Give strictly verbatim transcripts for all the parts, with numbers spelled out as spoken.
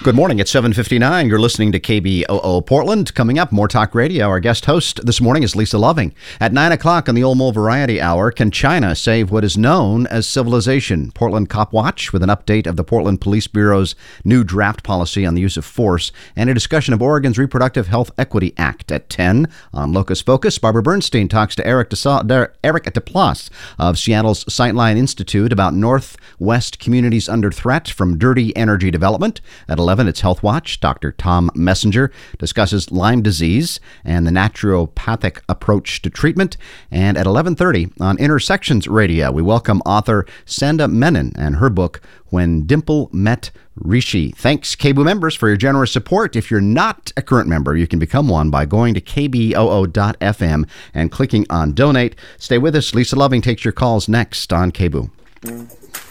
Good morning. It's seven fifty-nine. You're listening to K B O O Portland. Coming up, More Talk Radio. Our guest host this morning is Lisa Loving. At nine o'clock on the Olmo Variety Hour, can China save what is known as civilization? Portland Cop Watch with an update of the Portland Police Bureau's new draft policy on the use of force and a discussion of Oregon's Reproductive Health Equity Act. At ten on Locus Focus, Barbara Bernstein talks to Eric DeSa- Eric DePlace of Seattle's Sightline Institute about Northwest communities under threat from dirty energy development. At eleven, it's Health Watch. Doctor Tom Messenger discusses Lyme disease and the naturopathic approach to treatment. And at eleven thirty on Intersections Radio, we welcome author Sanda Menon and her book, When Dimple Met Rishi. Thanks, K B O O members, for your generous support. If you're not a current member, you can become one by going to K B O O dot F M and clicking on Donate. Stay with us. Lisa Loving takes your calls next on K B O O.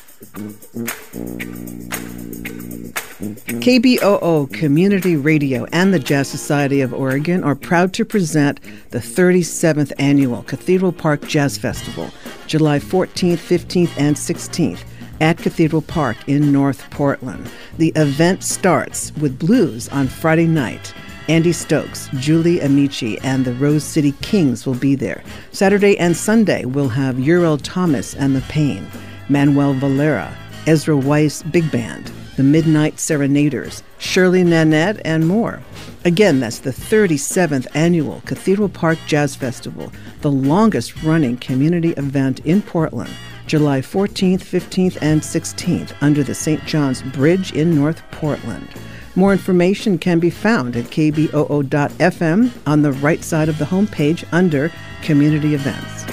K B O O Community Radio and the Jazz Society of Oregon are proud to present the thirty-seventh Annual Cathedral Park Jazz Festival, July fourteenth, fifteenth, and sixteenth at Cathedral Park in North Portland. The event starts with blues on Friday night. Andy Stokes, Julie Amici, and the Rose City Kings will be there. Saturday and Sunday, we'll have Uriel Thomas and the Pain, Manuel Valera, Ezra Weiss Big Band, the Midnight Serenaders, Shirley Nanette, and more. Again, that's the thirty-seventh Annual Cathedral Park Jazz Festival, the longest-running community event in Portland, July fourteenth, fifteenth, and sixteenth, under the Saint John's Bridge in North Portland. More information can be found at K B O O dot F M on the right side of the homepage under Community Events.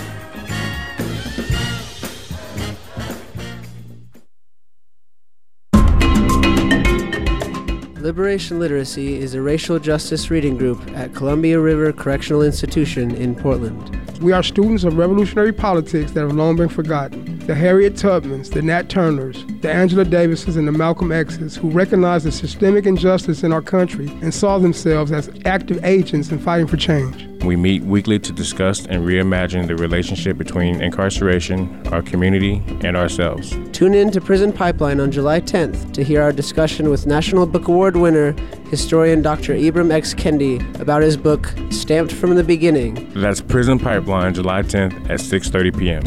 Liberation Literacy is a racial justice reading group at Columbia River Correctional Institution in Portland. We are students of revolutionary politics that have long been forgotten. The Harriet Tubmans, the Nat Turners, the Angela Davises, and the Malcolm X's, who recognized the systemic injustice in our country and saw themselves as active agents in fighting for change. We meet weekly to discuss and reimagine the relationship between incarceration, our community, and ourselves. Tune in to Prison Pipeline on July tenth to hear our discussion with National Book Award winner, historian Doctor Ibram X. Kendi, about his book, Stamped from the Beginning. That's Prison Pipeline, July tenth at six thirty p.m.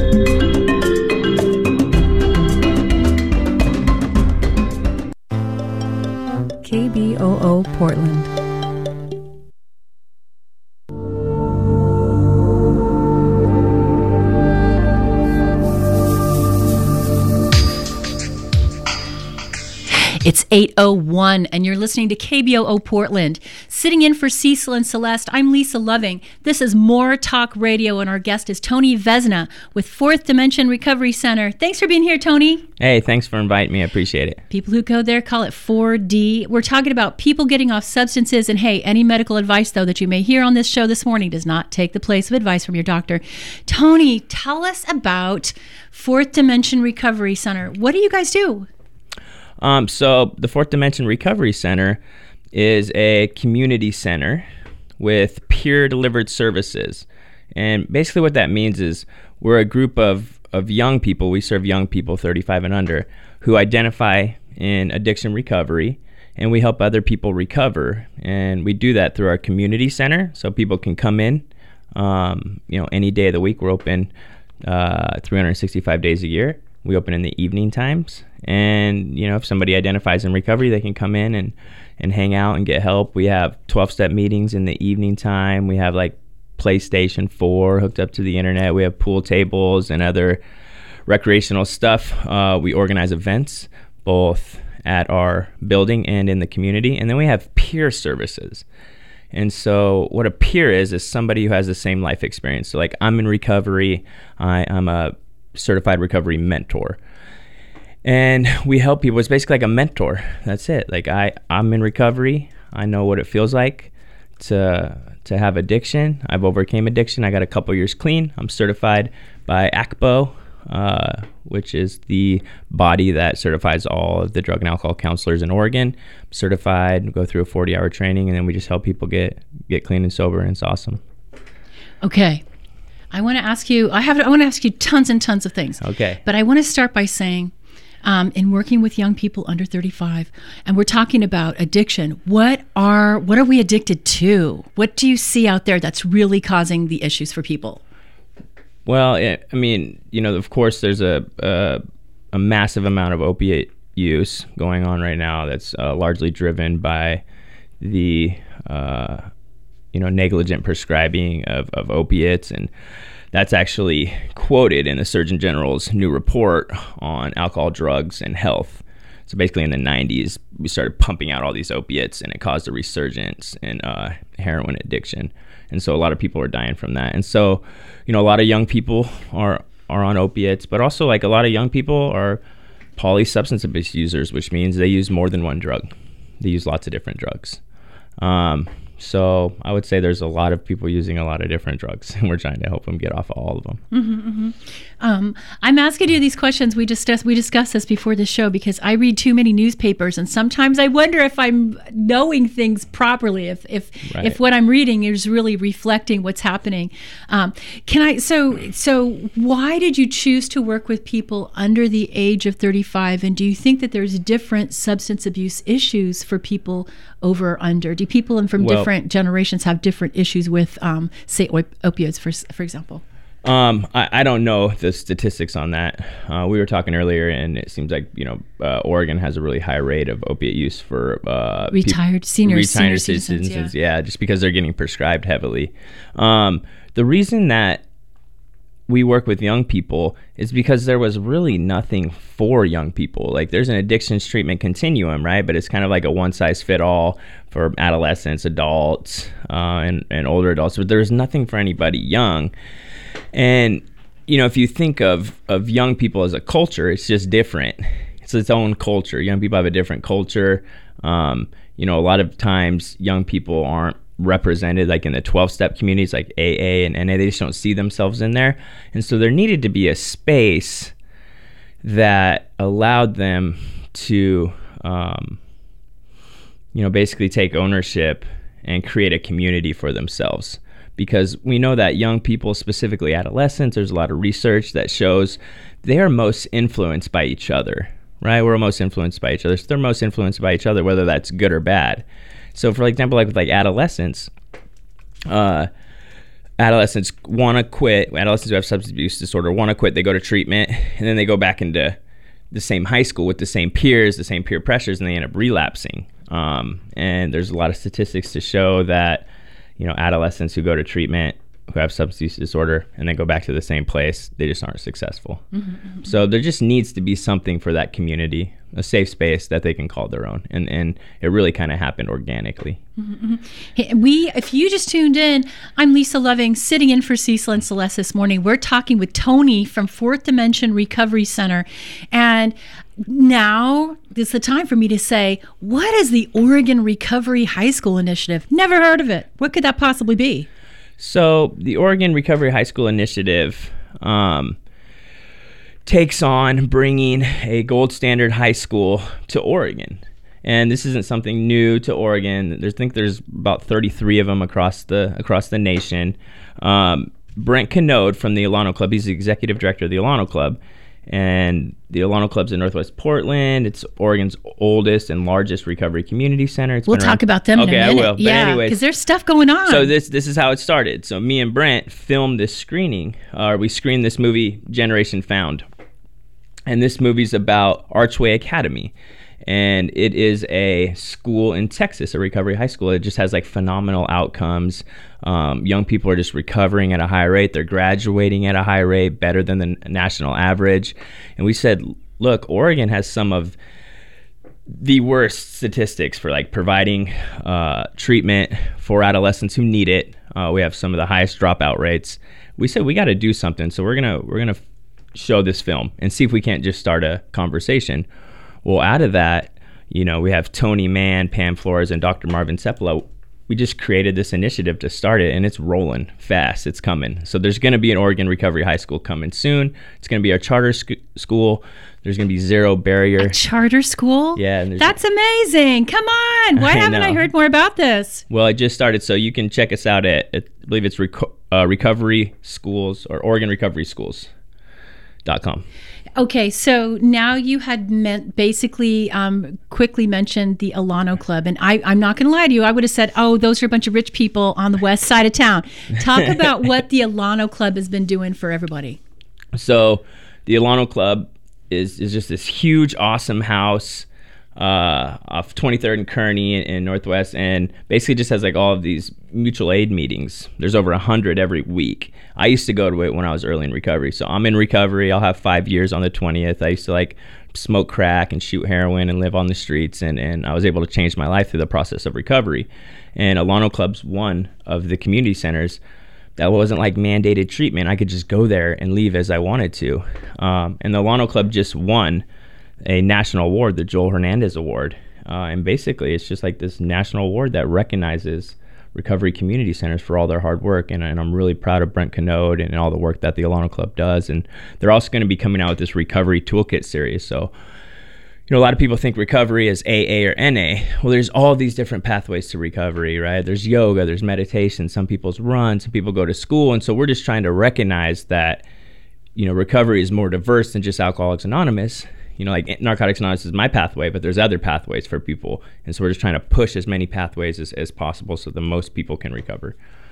K B O O Portland. It's eight oh one, and you're listening to K B O O Portland. Sitting in for Cecil and Celeste, I'm Lisa Loving. This is More Talk Radio, and our guest is Tony Vesna with Fourth Dimension Recovery Center. Thanks for being here, Tony. Hey, thanks for inviting me. I appreciate it. People who go there call it four D. We're talking about people getting off substances, and hey, any medical advice, though, that you may hear on this show this morning does not take the place of advice from your doctor. Tony, tell us about Fourth Dimension Recovery Center. What do you guys do? Um, so the Fourth Dimension Recovery Center is a community center with peer-delivered services. And basically what that means is we're a group of, of young people, we serve young people thirty-five and under, who identify in addiction recovery, and we help other people recover. And we do that through our community center, so people can come in, um, you know, any day of the week. We're open uh, three hundred sixty-five days a year. We open in the evening times, and you know, if somebody identifies in recovery, they can come in and, and hang out and get help. We have twelve-step meetings in the evening time. We have like PlayStation four hooked up to the internet. We have pool tables and other recreational stuff. Uh, we organize events both at our building and in the community, and then we have peer services. And so what a peer is is somebody who has the same life experience. So like I'm in recovery. I, I'm a certified recovery mentor, and we help people. It's basically like a mentor. That's it. Like I, I'm in recovery. I know what it feels like to to have addiction. I've overcame addiction. I got a couple years clean. I'm certified by A C B O, uh, which is the body that certifies all of the drug and alcohol counselors in Oregon. I'm certified, go through a forty-hour training, and then we just help people get get clean and sober, and it's awesome. Okay. I want to ask you, I have, I want to ask you tons and tons of things. Okay. But I want to start by saying, um, in working with young people under thirty-five, and we're talking about addiction. What are what are we addicted to? What do you see out there that's really causing the issues for people? Well, it, I mean, you know, of course, there's a a, a massive amount of opiate use going on right now that's uh, largely driven by the uh, you know negligent prescribing of, of opiates, and that's actually quoted in the Surgeon General's new report on alcohol, drugs, and health. So basically in the nineties, we started pumping out all these opiates, and it caused a resurgence in uh, heroin addiction. And so a lot of people are dying from that. And so, you know, a lot of young people are, are on opiates, but also like a lot of young people are polysubstance abuse users, which means they use more than one drug. They use lots of different drugs. Um, So I would say there's a lot of people using a lot of different drugs, and we're trying to help them get off of all of them. Mm-hmm, mm-hmm. Um, I'm asking you these questions. We discussed we discussed this before the show because I read too many newspapers, and sometimes I wonder if I'm knowing things properly, if if Right. if what I'm reading is really reflecting what's happening. Um, can I? So so why did you choose to work with people under the age of thirty-five? And do you think that there's different substance abuse issues for people over or under? Do people from Well, different generations have different issues with, um, say, op- opioids, for for example? Um, I, I don't know the statistics on that. Uh, we were talking earlier, and it seems like you know uh, Oregon has a really high rate of opiate use for uh, Retired peop- seniors, retired senior citizens, yeah. just because they're getting prescribed heavily. Um, the reason that we work with young people is because there was really nothing for young people. Like there's an addictions treatment continuum, right? But it's kind of like a one size fit all for adolescents, adults, uh, and, and older adults. But there's nothing for anybody young. And, you know, if you think of, of young people as a culture, it's just different. It's its own culture. Young people have a different culture. Um, you know, a lot of times young people aren't represented like in the twelve-step communities like A A and N A. They just don't see themselves in there. And so there needed to be a space that allowed them to, um, you know, basically take ownership and create a community for themselves. Because we know that young people, specifically adolescents, there's a lot of research that shows they are most influenced by each other, right? We're most influenced by each other. So they're most influenced by each other, whether that's good or bad. So for example, like with like adolescents, uh, adolescents want to quit. Adolescents who have substance abuse disorder want to quit. They go to treatment, and then they go back into the same high school with the same peers, the same peer pressures, and they end up relapsing. Um, and there's a lot of statistics to show that, you know, adolescents who go to treatment, who have substance use disorder, and then go back to the same place, they just aren't successful. Mm-hmm, mm-hmm. So there just needs to be something for that community, a safe space that they can call their own. And and it really kind of happened organically. Mm-hmm. Hey, we, if you just tuned in, I'm Lisa Loving, sitting in for Cecil and Celeste this morning. We're talking with Tony from Fourth Dimension Recovery Center. And now is the time for me to say, what is the Oregon Recovery High School Initiative? Never heard of it. What could that possibly be? So the Oregon Recovery High School Initiative um, takes on bringing a gold standard high school to Oregon. And this isn't something new to Oregon. There's, I think there's about thirty-three of them across the across the nation. Um, Brent Canode from the Alano Club, he's the executive director of the Alano Club. And the Alano Club's in Northwest Portland. It's Oregon's oldest and largest recovery community center. It's we'll talk around. about them okay, in a minute. I will. But yeah, anyways, because there's stuff going on. So this this is how it started. So me and Brent filmed this screening. Uh, we screened this movie, Generation Found. And this movie's about Archway Academy. And it is a school in Texas, a recovery high school. It just has like phenomenal outcomes. Um, young people are just recovering at a high rate. They're graduating at a high rate, better than the national average. And we said, look, Oregon has some of the worst statistics for like providing uh, treatment for adolescents who need it. Uh, we have some of the highest dropout rates. We said we got to do something. So we're gonna we're gonna show this film and see if we can't just start a conversation. Well, out of that, you know, we have Tony Mann, Pam Flores, and Doctor Marvin Cepolo. We just created this initiative to start it, and it's rolling fast. It's coming. So there's going to be an Oregon Recovery High School coming soon. It's going to be our charter sc- school. There's going to be zero barrier. A charter school? Yeah. And that's amazing. Come on. Why I haven't know. I heard more about this? Well, it just started, so you can check us out at, at I believe it's Reco- uh, Recovery Schools or Oregon Recovery Schools dot com. Okay, so now you had meant basically um, quickly mentioned the Alano Club, and I, I'm not going to lie to you. I would have said, "Oh, those are a bunch of rich people on the west side of town." Talk about what the Alano Club has been doing for everybody. So, the Alano Club is is just this huge, awesome house uh, off twenty-third and Kearney in, in Northwest, and basically just has like all of these mutual aid meetings. There's over a hundred every week. I used to go to it when I was early in recovery. So I'm in recovery. I'll have five years on the twentieth. I used to like smoke crack and shoot heroin and live on the streets. And, and I was able to change my life through the process of recovery. And Alano Club's one of the community centers that wasn't like mandated treatment. I could just go there and leave as I wanted to. Um, and the Alano Club just won a national award, the Joel Hernandez Award. Uh, and basically it's just like this national award that recognizes recovery community centers for all their hard work, and, and I'm really proud of Brent Canode and all the work that the Alano Club does. And they're also going to be coming out with this recovery toolkit series. So, you know, a lot of people think recovery is A A or N A. Well, there's all these different pathways to recovery, right? There's yoga, there's meditation, some people's run, some people go to school. And so we're just trying to recognize that, you know, recovery is more diverse than just Alcoholics Anonymous. You know, like Narcotics Anonymous is my pathway, but there's other pathways for people. And so we're just trying to push as many pathways as, as possible so the most people can recover.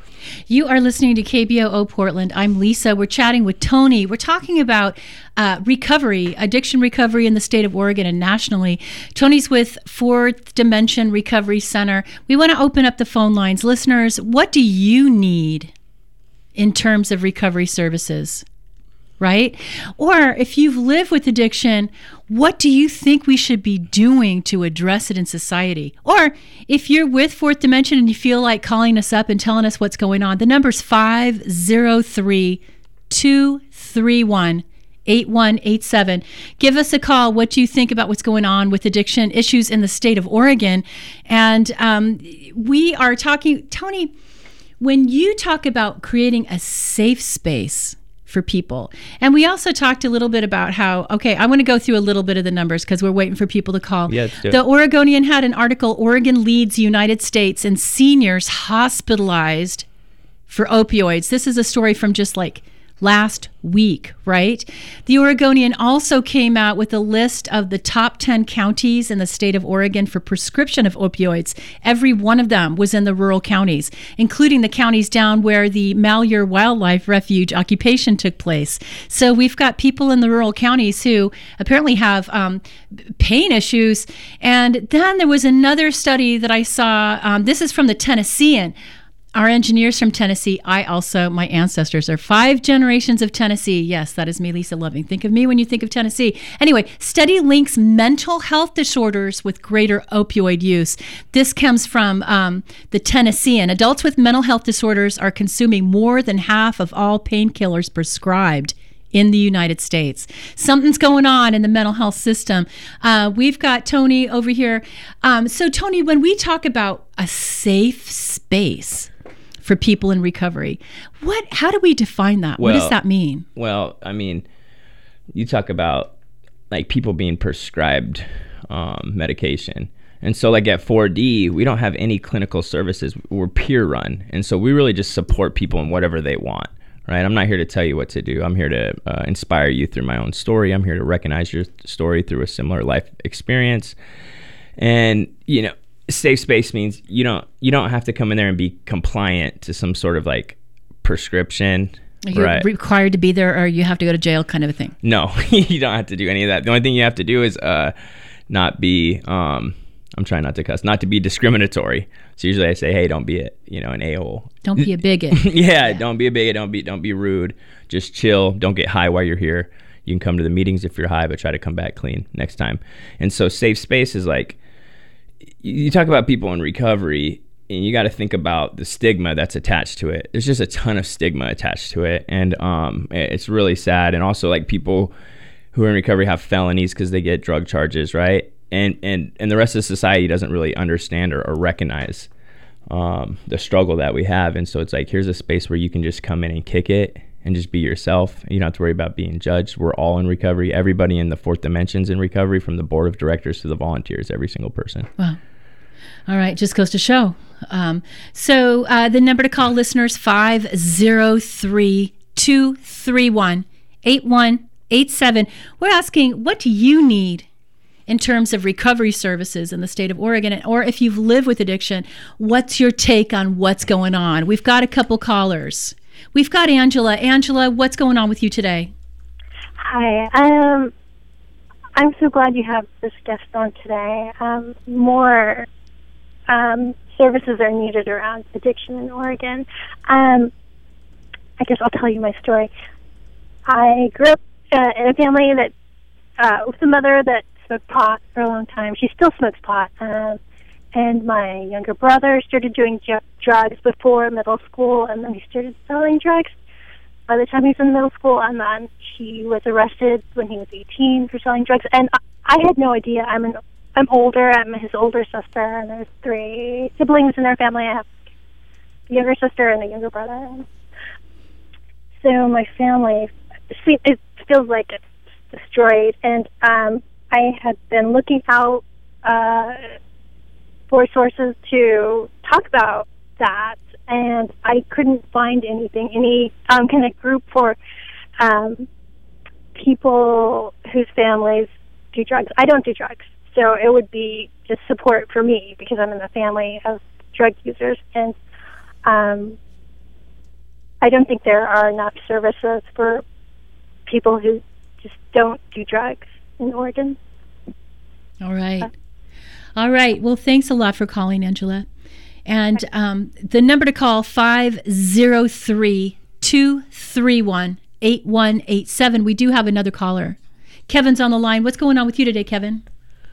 You are listening to K B O O Portland. I'm Lisa. We're chatting with Tony. We're talking about uh, recovery, addiction recovery in the state of Oregon and nationally. Tony's with Fourth Dimension Recovery Center. We want to open up the phone lines. Listeners, what do you need in terms of recovery services? Right? Or if you've lived with addiction, what do you think we should be doing to address it in society? Or if you're with Fourth Dimension and you feel like calling us up and telling us what's going on, the number's five oh three, two three one, eight one eight seven. Give us a call. What do you think about what's going on with addiction issues in the state of Oregon? And um, we are talking, Tony, when you talk about creating a safe space for people. And we also talked a little bit about how, okay, I want to go through a little bit of the numbers because we're waiting for people to call. Yeah, let's do it. The Oregonian had an article, Oregon leads United States in seniors hospitalized for opioids. This is a story from just like last week, right? The Oregonian also came out with a list of the top ten counties in the state of Oregon for prescription of opioids. Every one of them was in the rural counties, including the counties down where the Malheur Wildlife Refuge occupation took place. So we've got people in the rural counties who apparently have um, pain issues. And then there was another study that I saw. Um, this is from the Tennessean. Our engineers from Tennessee, I also, my ancestors are five generations of Tennessee. Yes, that is me, Lisa Loving. Think of me when you think of Tennessee. Anyway, study links mental health disorders with greater opioid use. This comes from um, the Tennessean. Adults with mental health disorders are consuming more than half of all painkillers prescribed in the United States. Something's going on in the mental health system. Uh, we've got Tony over here. Um, so, Tony, when we talk about a safe space for people in recovery, what? How do we define that? Well, what does that mean? Well, I mean, you talk about like people being prescribed um, medication. And so like at four D, we don't have any clinical services. We're peer run. And so we really just support people in whatever they want. Right? I'm not here to tell you what to do. I'm here to uh, inspire you through my own story. I'm here to recognize your story through a similar life experience. And, you know, safe space means you don't you don't have to come in there and be compliant to some sort of like prescription. Are you right? required to be there, or you have to go to jail kind of a thing? No, you don't have to do any of that. The only thing you have to do is uh, not be, um, I'm trying not to cuss, not to be discriminatory. So usually I say, hey, don't be a, you know, an a-hole. Don't be a bigot. yeah, yeah, don't be a bigot. Don't be, don't be rude. Just chill. Don't get high while you're here. You can come to the meetings if you're high, but try to come back clean next time. And so safe space is like, you talk about people in recovery, and you got to think about the stigma that's attached to it. There's just a ton of stigma attached to it, and um, it's really sad. And also, like, people who are in recovery have felonies because they get drug charges, right? And and and the rest of society doesn't really understand or, or recognize um, the struggle that we have. And so it's like, here's a space where you can just come in and kick it and just be yourself. You don't have to worry about being judged. We're all in recovery. Everybody in the Fourth Dimension's in recovery, from the board of directors to the volunteers, every single person. Wow. All right, just goes to show. Um, so uh, the number to call listeners, five oh three, two three one, eight one eight seven. We're asking, what do you need in terms of recovery services in the state of Oregon? Or if you've lived with addiction, what's your take on what's going on? We've got a couple callers. We've got Angela. Angela, what's going on with you today? Hi. Um, I'm so glad you have this guest on today. Um, more um, services are needed around addiction in Oregon. Um, I guess I'll tell you my story. I grew up uh, in a family that, uh, with a mother that smoked pot for a long time. She still smokes pot. Um, and my younger brother started doing ju- drugs before middle school, and then he started selling drugs by the time he was in middle school, and then he was arrested when he was eighteen for selling drugs. And I, I had no idea. I'm an I'm older. I'm his older sister, and there's three siblings in our family. I have a younger sister and a younger brother. So my family, it feels like it's destroyed, and um, I had been looking out uh, for sources to talk about that, and I couldn't find anything, any um, kind of group for um, people whose families do drugs. I don't do drugs, so it would be just support for me because I'm in a family of drug users, and um, I don't think there are enough services for people who just don't do drugs in Oregon. All right. All right. Well, thanks a lot for calling, Angela. And um, the number to call, five oh three, two three one, eight one eight seven. We do have another caller. Kevin's on the line. What's going on with you today, Kevin?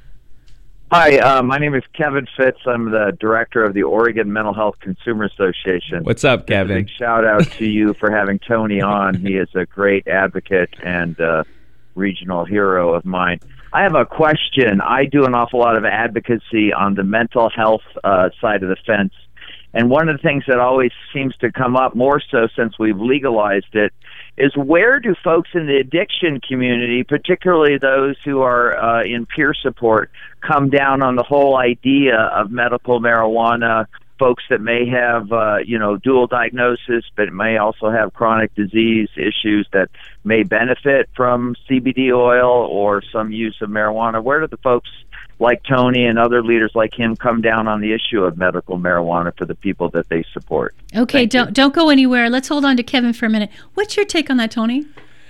Hi, uh, my name is Kevin Fitz. I'm the director of the Oregon Mental Health Consumer Association. What's up, Kevin? A big shout out to you for having Tony on. He is a great advocate and uh, regional hero of mine. I have a question. I do an awful lot of advocacy on the mental health uh, side of the fence. And one of the things that always seems to come up, more so since we've legalized it, is where do folks in the addiction community, particularly those who are uh, in peer support, come down on the whole idea of medical marijuana, folks that may have, uh, you know, dual diagnosis, but may also have chronic disease issues that may benefit from C B D oil or some use of marijuana? Where do the folks like Tony and other leaders like him come down on the issue of medical marijuana for the people that they support? Okay, Thank don't you. don't go anywhere. Let's hold on to Kevin for a minute. What's your take on that, Tony?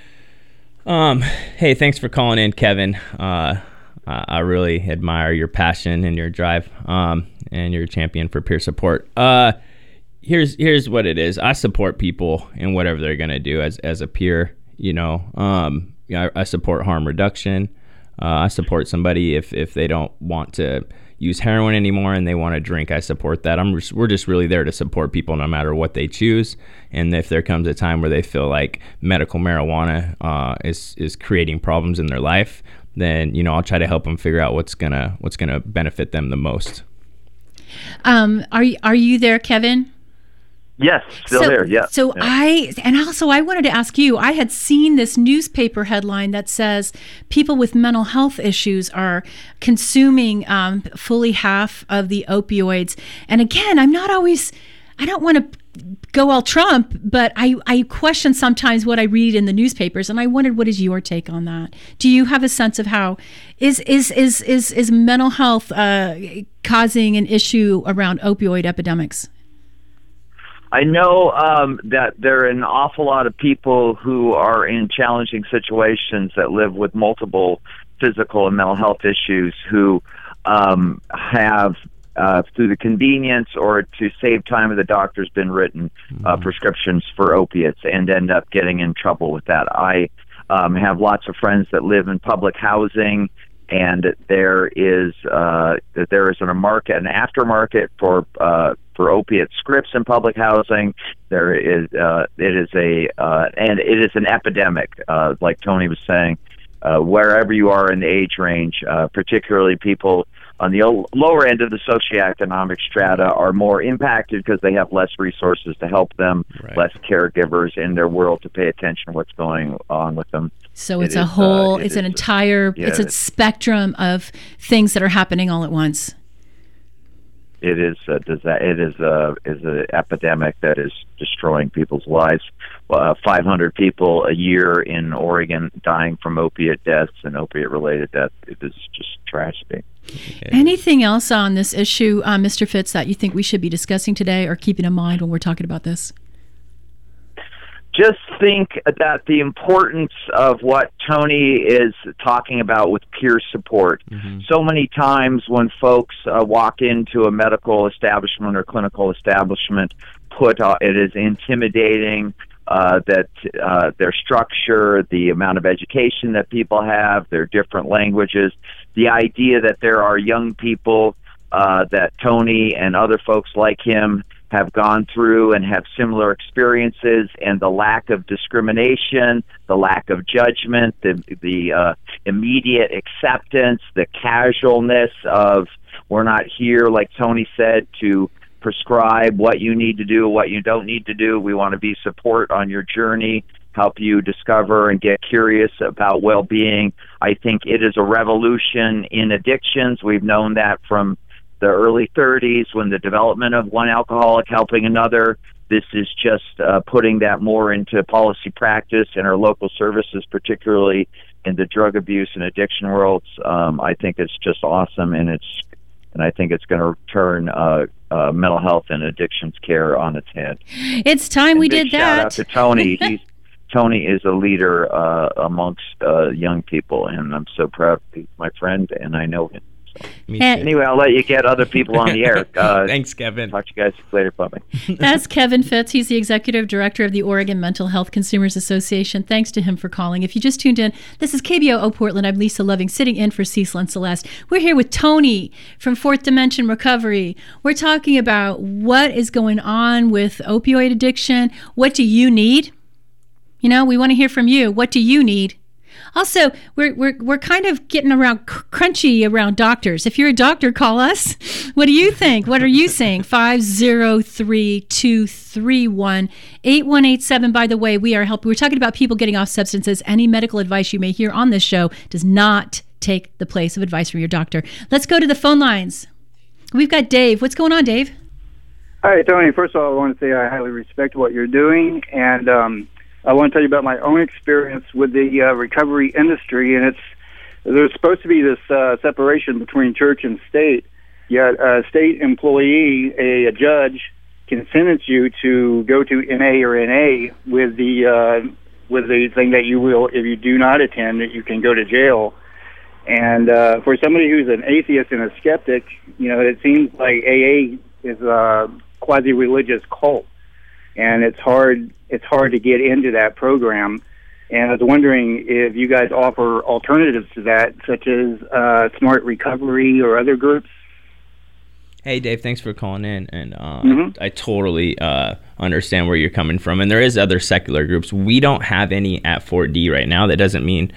Um, hey, thanks for calling in, Kevin. Uh, I really admire your passion and your drive, um, and your champion for peer support. Uh, here's here's what it is. I support people in whatever they're gonna do as as a peer. You know, um, I, I support harm reduction. Uh, I support somebody if, if they don't want to use heroin anymore and they want to drink. I support that. I'm just, we're just really there to support people no matter what they choose. And if there comes a time where they feel like medical marijuana uh, is is creating problems in their life, then you know I'll try to help them figure out what's gonna what's gonna benefit them the most. Um, are you are you there, Kevin? Yes, still so, there, yeah. So yeah. I, and also I wanted to ask you, I had seen this newspaper headline that says people with mental health issues are consuming um, fully half of the opioids. And again, I'm not always, I don't want to go all Trump, but I, I question sometimes what I read in the newspapers, and I wondered, what is your take on that? Do you have a sense of how, is is is is, is mental health uh, causing an issue around opioid epidemics? I know um, that there are an awful lot of people who are in challenging situations that live with multiple physical and mental health issues who um, have, uh, through the convenience or to save time of the doctor's been written uh, prescriptions for opiates and end up getting in trouble with that. I um, have lots of friends that live in public housing, and there is uh, there is a market, an aftermarket for uh, for opiate scripts in public housing. There is uh, it is a uh, and it is an epidemic, uh, like Tony was saying, uh, wherever you are in the age range, uh, particularly people on the lower end of the socioeconomic strata are more impacted because they have less resources to help them, right. less caregivers in their world to pay attention to what's going on with them. So it's it a is, whole, uh, it it's an entire, yeah, it's a spectrum of things that are happening all at once. it is a, it is a is an epidemic that is destroying people's lives. Uh, five hundred people a year in Oregon dying from opiate deaths and opiate-related deaths. It is just tragedy. Anything else on this issue, uh, Mister Fitz, that you think we should be discussing today or keeping in mind when we're talking about this? Just think that the importance of what Tony is talking about with peer support. Mm-hmm. So many times when folks uh, walk into a medical establishment or clinical establishment, put uh, it is intimidating. Uh, that uh, their structure, the amount of education that people have, their different languages, the idea that there are young people uh, that Tony and other folks like him have gone through and have similar experiences, and the lack of discrimination, the lack of judgment, the, the uh, immediate acceptance, the casualness of we're not here, like Tony said, to prescribe what you need to do, what you don't need to do. We want to be support on your journey, help you discover and get curious about well-being. I think it is a revolution in addictions. We've known that from the early thirties when the development of one alcoholic helping another. This is just uh, putting that more into policy practice in our local services, particularly in the drug abuse and addiction worlds. Um, I think it's just awesome, and it's and I think it's going to turn uh, uh, mental health and addictions care on its head. It's time and we big did shout that. Shout out to Tony. He's, Tony is a leader uh, amongst uh, young people, and I'm so proud to be my friend, and I know him. So. Anyway, I'll let you get other people on the air. Uh, Thanks, Kevin. Talk to you guys later. Bye-bye. That's Kevin Fitz. He's the executive director of the Oregon Mental Health Consumers Association. Thanks to him for calling. If you just tuned in, this is K B O O Portland. I'm Lisa Loving, sitting in for Cecil and Celeste. We're here with Tony from Fourth Dimension Recovery. We're talking about what is going on with opioid addiction. What do you need? You know, we want to hear from you. What do you need? Also, we're we're we're kind of getting around cr- crunchy around doctors. If you're a doctor, call us. What do you think? What are you saying? five oh three, two three one, eight one eight seven. By the way, we are helping. We're talking about people getting off substances. Any medical advice you may hear on this show does not take the place of advice from your doctor. Let's go to the phone lines. We've got Dave. What's going on, Dave? Hi, Tony. First of all, I want to say I highly respect what you're doing, and um, I want to tell you about my own experience with the uh, recovery industry, and it's there's supposed to be this uh, separation between church and state, yet a state employee, a, a judge, can sentence you to go to N A or N A with the uh, with the thing that you will, if you do not attend, that you can go to jail. And uh, for somebody who's an atheist and a skeptic, you know, it seems like A A is a quasi-religious cult, and it's hard it's hard to get into that program. And I was wondering if you guys offer alternatives to that, such as uh, Smart Recovery or other groups. Hey, Dave, thanks for calling in. And uh, Mm-hmm. I, I totally uh, understand where you're coming from. And there is other secular groups. We don't have any at four D right now. That doesn't mean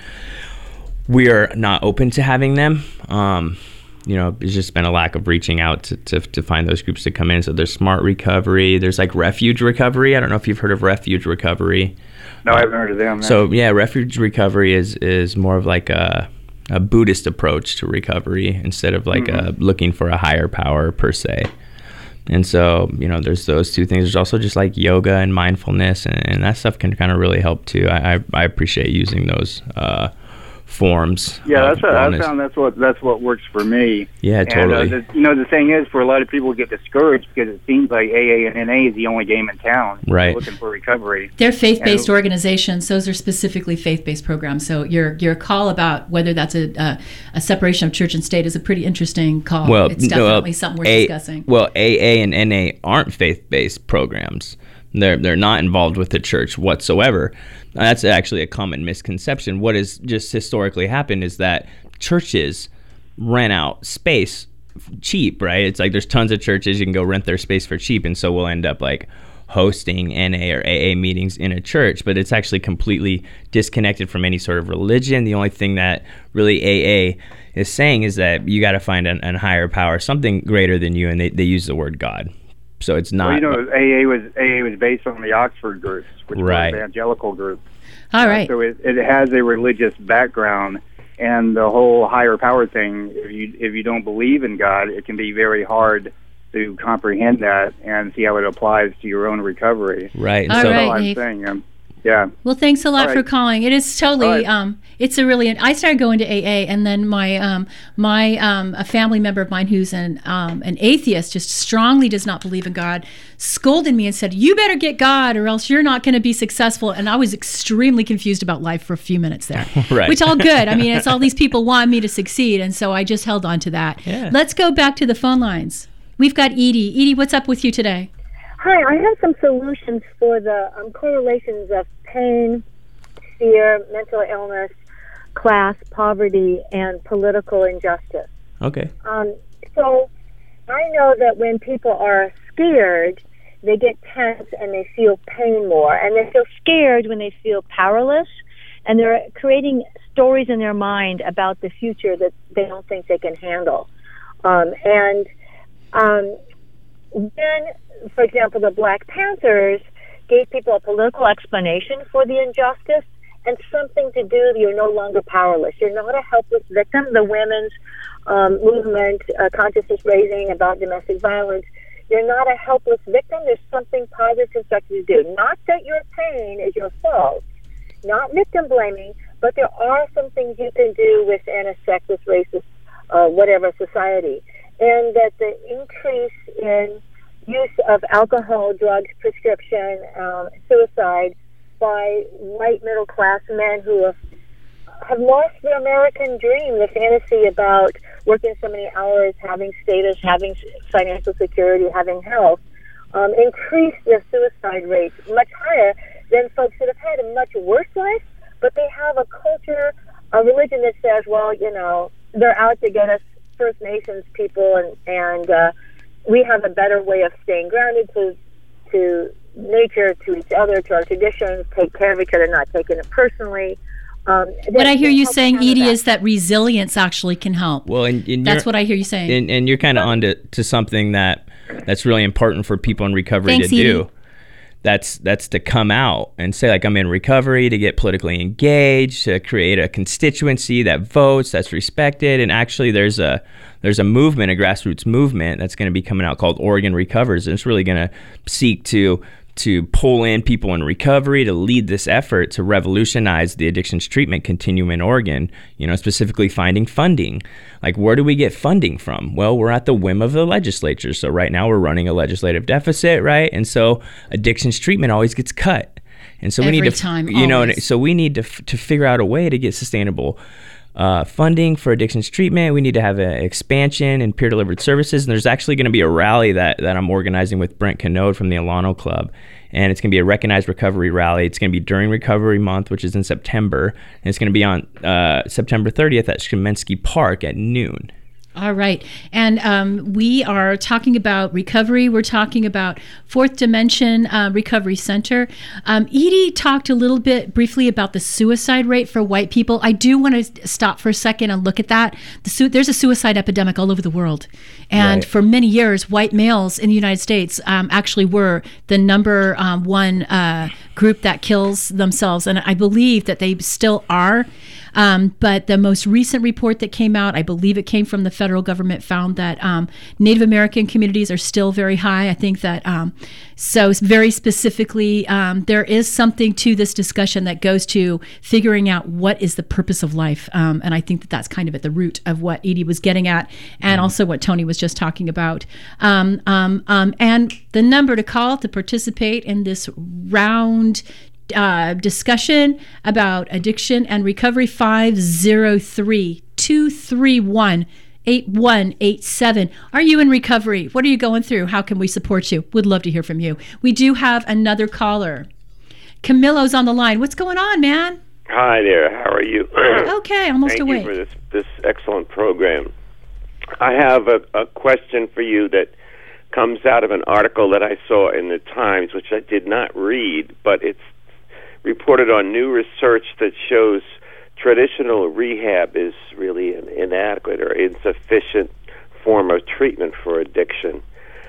we are not open to having them. Um, you know, there's just been a lack of reaching out to, to, to find those groups to come in. So there's Smart Recovery. There's like Refuge Recovery. I don't know if you've heard of Refuge Recovery. No, I haven't heard of them. So yeah, Refuge Recovery is, is more of like a, a Buddhist approach to recovery instead of like Mm-hmm. a, looking for a higher power per se. And so, you know, there's those two things. There's also just like yoga and mindfulness, and, and that stuff can kind of really help too. I, I, I appreciate using those uh, forms. Yeah, of that's what I wellness. found. That's what that's what works for me. Yeah, And, totally. uh, the, you know, the thing is, for a lot of people, get discouraged because it seems like A A and N A is the only game in town. Right. They're looking for recovery. They're faith-based And- organizations. Those are specifically faith-based programs. So your your call about whether that's a a, a separation of church and state is a pretty interesting call. Well, it's no, definitely uh, something we're A- discussing. Well, A A and N A aren't faith-based programs. They're they're not involved with the church whatsoever. That's actually a common misconception. What has just historically happened is that churches rent out space cheap, right? It's like there's tons of churches, you can go rent their space for cheap, and so we'll end up like hosting N A or A A meetings in a church, but it's actually completely disconnected from any sort of religion. The only thing that really A A is saying is that you got to find an, an higher power, something greater than you, and they, they use the word God. So it's not. Well, you know, A A was A A was based on the Oxford groups, which Right. was evangelical group. All right. So it, it has a religious background, and the whole higher power thing. If you if you don't believe in God, it can be very hard to comprehend that and see how it applies to your own recovery. Right. All so right, all I'm Dave. saying. Um, yeah. Well, thanks a lot All for right. calling. It is totally, All right. um, it's a really, I started going to A A, and then my, um, my, um, a family member of mine who's an, um, an atheist, just strongly does not believe in God, scolded me and said, you better get God or else you're not going to be successful. And I was extremely confused about life for a few minutes there, Right. which all good. I mean, it's all these people want me to succeed. And so I just held on to that. Yeah. Let's go back to the phone lines. We've got Edie. Edie, what's up with you today? Hi, I have some solutions for the um, correlations of pain, fear, mental illness, class, poverty, and political injustice. Okay. Um, so I know that when people are scared, they get tense and they feel pain more. And they feel scared when they feel powerless, and they're creating stories in their mind about the future that they don't think they can handle. Um, and um, when, for example, the Black Panthers gave people a political explanation for the injustice and something to do, you're no longer powerless. You're not a helpless victim. The women's um, movement, uh, consciousness raising about domestic violence, you're not a helpless victim. There's something positive, constructive to do. Not that your pain is your fault, not victim blaming, but there are some things you can do within a sexist, racist, uh, whatever society. And that the increase in use of alcohol, drugs, prescription, um, suicide by white middle-class men who have, have lost the American dream, the fantasy about working so many hours, having status, having financial security, having health, um, increase the suicide rates much higher than folks that have had a much worse life, but they have a culture, a religion that says, well, you know, they're out to get us First Nations people, and, and uh, we have a better way of staying grounded to to nature, to each other, to our traditions, take care of each other, not taking it personally. Um, What I hear you saying, Edie, that. is that resilience actually can help. Well, and, and That's you're- what I hear you saying. And, and you're kind of on to, to something that that's really important for people in recovery Thanks, to do. Edie. That's that's to come out and say, like, I'm in recovery, to get politically engaged, to create a constituency that votes, that's respected. And actually, there's a there's a movement, a grassroots movement that's going to be coming out called Oregon Recovers, and it's really going to seek to to pull in people in recovery to lead this effort to revolutionize the addictions treatment continuum in Oregon, you know, specifically finding funding. Like, where do we get funding from? Well, we're at the whim of the legislature. So right now we're running a legislative deficit, right? And so addictions treatment always gets cut. And so we Every need to, time, you know, and always. so we need to, f- to figure out a way to get sustainable Uh, funding for addictions treatment. We need to have an expansion in peer-delivered services. And there's actually going to be a rally that, that I'm organizing with Brent Canode from the Alano Club. And it's going to be a recognized recovery rally. It's going to be during Recovery Month, which is in September. And it's going to be on uh, September thirtieth at Shemensky Park at noon. All right. And um, we are talking about recovery. We're talking about Fourth Dimension uh, Recovery Center. Um, Edie talked a little bit briefly about the suicide rate for white people. I do want to stop for a second and look at that. The su- there's a suicide epidemic all over the world. And Right. for many years, white males in the United States um, actually were the number um, one uh, group that kills themselves. And I believe that they still are. Um, but the most recent report that came out, I believe it came from the federal government, found that um, Native American communities are still very high. I think that, um, so very specifically, um, there is something to this discussion that goes to figuring out what is the purpose of life. Um, and I think that that's kind of at the root of what Edie was getting at, and also what Tony was just talking about. Um, um, um, and the number to call to participate in this round Uh, discussion about addiction and recovery, five oh three, two three one, eight one eight seven. Are you in recovery? What are you going through? How can we support you? Would love to hear from you. We do have another caller. Camillo's on the line. What's going on, man? Hi there. How are you? Okay, almost Thank awake. you for this, this excellent program. I have a, a question for you that comes out of an article that I saw in the Times, which I did not read, but it's reported on new research that shows traditional rehab is really an inadequate or insufficient form of treatment for addiction.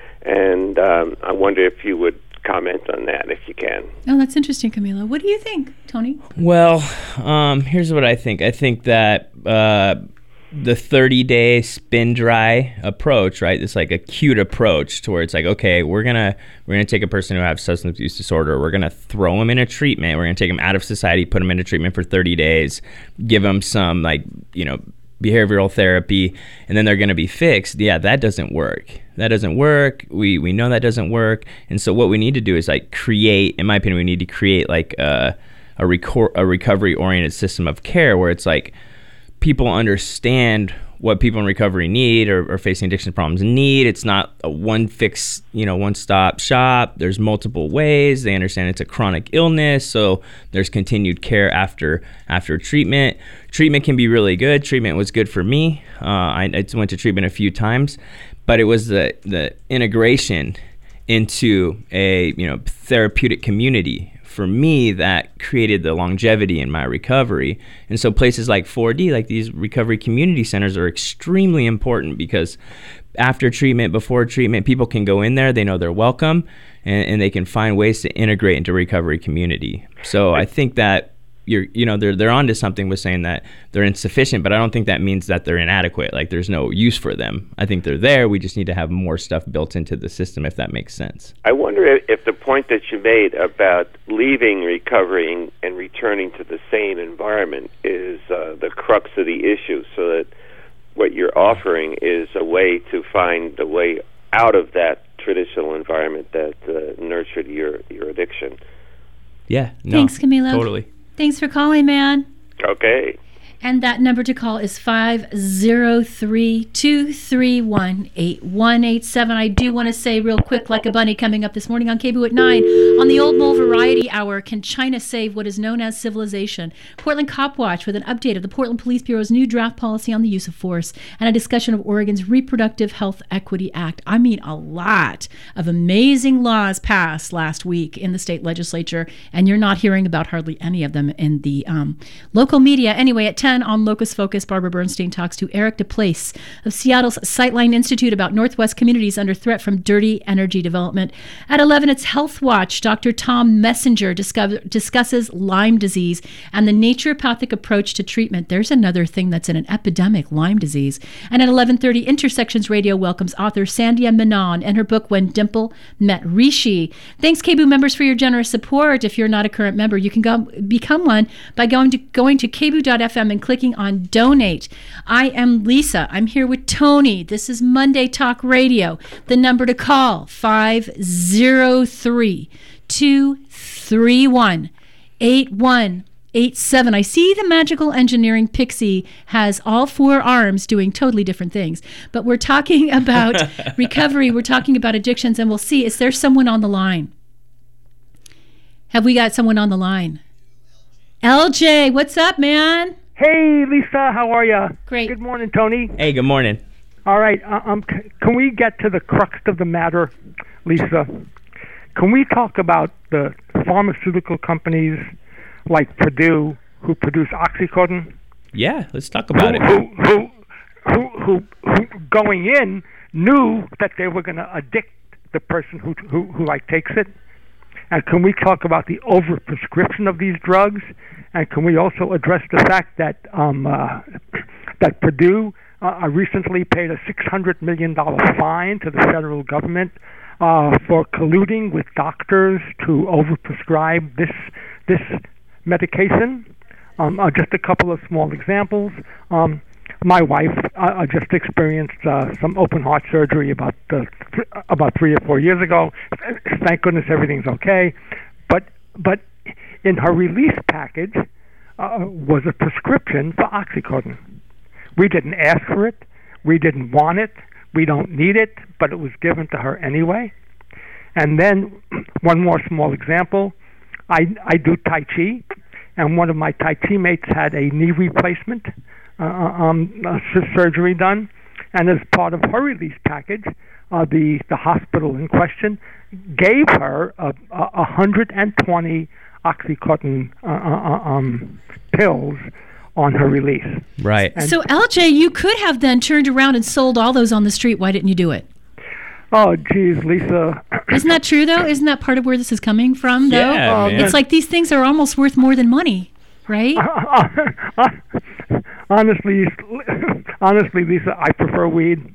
And um, I wonder if you would comment on that, if you can. Oh, that's interesting, Camilo. What do you think, Tony? Well, um, here's what I think. I think that uh, the thirty-day spin dry approach, right? This like acute approach to where it's like, okay, we're gonna we're gonna take a person who has substance abuse disorder, we're gonna throw them in a treatment, we're gonna take them out of society, put them into treatment for thirty days, give them some like you know behavioral therapy, and then they're gonna be fixed. Yeah, that doesn't work. That doesn't work. We we know that doesn't work. And so what we need to do is like create, in my opinion, we need to create like a a, recor- a recovery oriented system of care where it's like people understand what people in recovery need or, or facing addiction problems need. It's not a one fix, you know, one stop shop. There's multiple ways. They understand it's a chronic illness, so there's continued care after after treatment. Treatment can be really good. Treatment was good for me. Uh, I, I went to treatment a few times, but it was the the integration into a you know therapeutic community for me that created the longevity in my recovery. And so places like four D, like these recovery community centers, are extremely important because after treatment, before treatment, people can go in there, they know they're welcome, and, and they can find ways to integrate into recovery community. So I think that you're, you know, they're they're onto something with saying that they're insufficient, but I don't think that means that they're inadequate. Like there's no use for them. I think they're there. We just need to have more stuff built into the system, if that makes sense. I wonder if, if the point that you made about leaving recovery and returning to the same environment is uh, the crux of the issue, so that what you're offering is a way to find the way out of that traditional environment that uh, nurtured your, your addiction. Yeah. No, Thanks, Camilo. Totally. Thanks for calling, man. Okay. And that number to call is five oh three, two three one, eight one eight seven. I do want to say real quick, like a bunny, coming up this morning on K B O O at nine, on the Old Mole Variety Hour, can China save what is known as civilization? Portland Cop Watch with an update of the Portland Police Bureau's new draft policy on the use of force and a discussion of Oregon's Reproductive Health Equity Act. I mean, a lot of amazing laws passed last week in the state legislature, and you're not hearing about hardly any of them in the um, local media. Anyway, at ten on Locus Focus, Barbara Bernstein talks to Eric DePlace of Seattle's Sightline Institute about Northwest communities under threat from dirty energy development. At eleven, it's Health Watch. Doctor Tom Messenger discover, discusses Lyme disease and the naturopathic approach to treatment. There's another thing that's in an epidemic, Lyme disease. And at eleven thirty, Intersections Radio welcomes author Sandhya Menon and her book, When Dimple Met Rishi. Thanks, K B O O members, for your generous support. If you're not a current member, you can go become one by going to going to k b o o dot f m and clicking on Donate. I am Lisa. I'm here with Tony. This is Monday Talk Radio. The number to call, five oh three, two three one, eight one eight seven. I see the magical engineering pixie has all four arms doing totally different things. But we're talking about recovery. We're talking about addictions, and we'll see. Is there someone on the line? Have we got someone on the line? L J, what's up, man? Hey, Lisa, how are you? Great. Good morning, Tony. Hey, good morning. All right, uh, um, c- can we get to the crux of the matter, Lisa? Can we talk about the pharmaceutical companies like Purdue who produce OxyContin? Yeah, let's talk about who, it. Who, who, who, who, who, going in, knew that they were going to addict the person who, who, who like takes it? And can we talk about the overprescription of these drugs? And can we also address the fact that um, uh, that Purdue uh, recently paid a six hundred million dollars fine to the federal government uh, for colluding with doctors to overprescribe this this medication? Um, uh, just a couple of small examples. Um, my wife uh, just experienced uh, some open heart surgery about uh, th- about three or four years ago. Thank goodness everything's okay. But but in her release package uh, was a prescription for OxyContin. We didn't ask for it. We didn't want it. We don't need it, but it was given to her anyway. And then one more small example. I, I do Tai Chi, and one of my Tai Chi mates had a knee replacement uh, um, uh, surgery done. And as part of her release package, uh, the, the hospital in question gave her a, a one hundred twenty OxyContin uh, uh, um, pills on her release. Right. And so, L J, you could have then turned around and sold all those on the street. Why didn't you do it? Oh, geez, Lisa. Isn't that true, though? Isn't that part of where this is coming from, though? Yeah, um, man. It's like these things are almost worth more than money, right? Uh, uh, uh, honestly, honestly, Lisa, I prefer weed.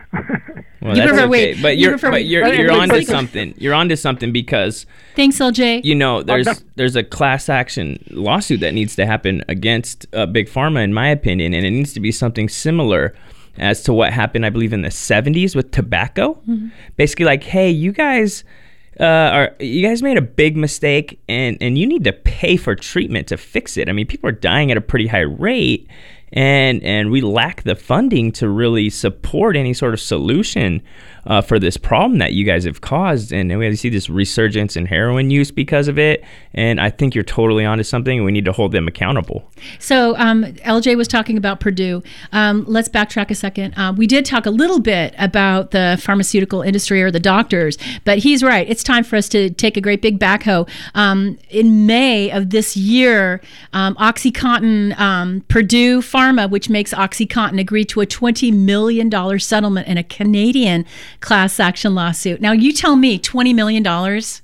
Well, You that's prefer okay. weed. But You you're prefer but weed. you're Okay, you're but- onto but- something. You're onto something because Thanks, L J. you know there's that- there's a class action lawsuit that needs to happen against uh, Big Pharma, in my opinion, and it needs to be something similar as to what happened, I believe, in the seventies with tobacco. Mhm. Basically, like, hey, you guys. Uh, are you guys made a big mistake, and, and you need to pay for treatment to fix it. I mean, people are dying at a pretty high rate, and and we lack the funding to really support any sort of solution uh, for this problem that you guys have caused. And we see this resurgence in heroin use because of it. And I think you're totally onto something, and we need to hold them accountable. So um, L J was talking about Purdue. Um, let's backtrack a second. Uh, we did talk a little bit about the pharmaceutical industry or the doctors, but he's right. It's time for us to take a great big backhoe. Um, in May of this year, um, OxyContin, um, Purdue Pharma, which makes OxyContin, agreed to a twenty million dollars settlement in a Canadian class action lawsuit. Now, you tell me, twenty million dollars?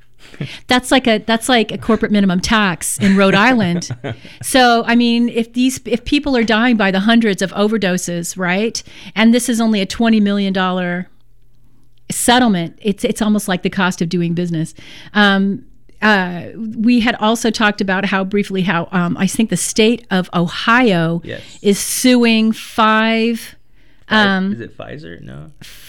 That's like a that's like a corporate minimum tax in Rhode Island. So, I mean, if these if people are dying by the hundreds of overdoses, right? And this is only a twenty million dollars settlement, it's it's almost like the cost of doing business. Um, uh, we had also talked about how briefly how um, I think the state of Ohio Yes. is suing five. Um, Is it Pfizer? No.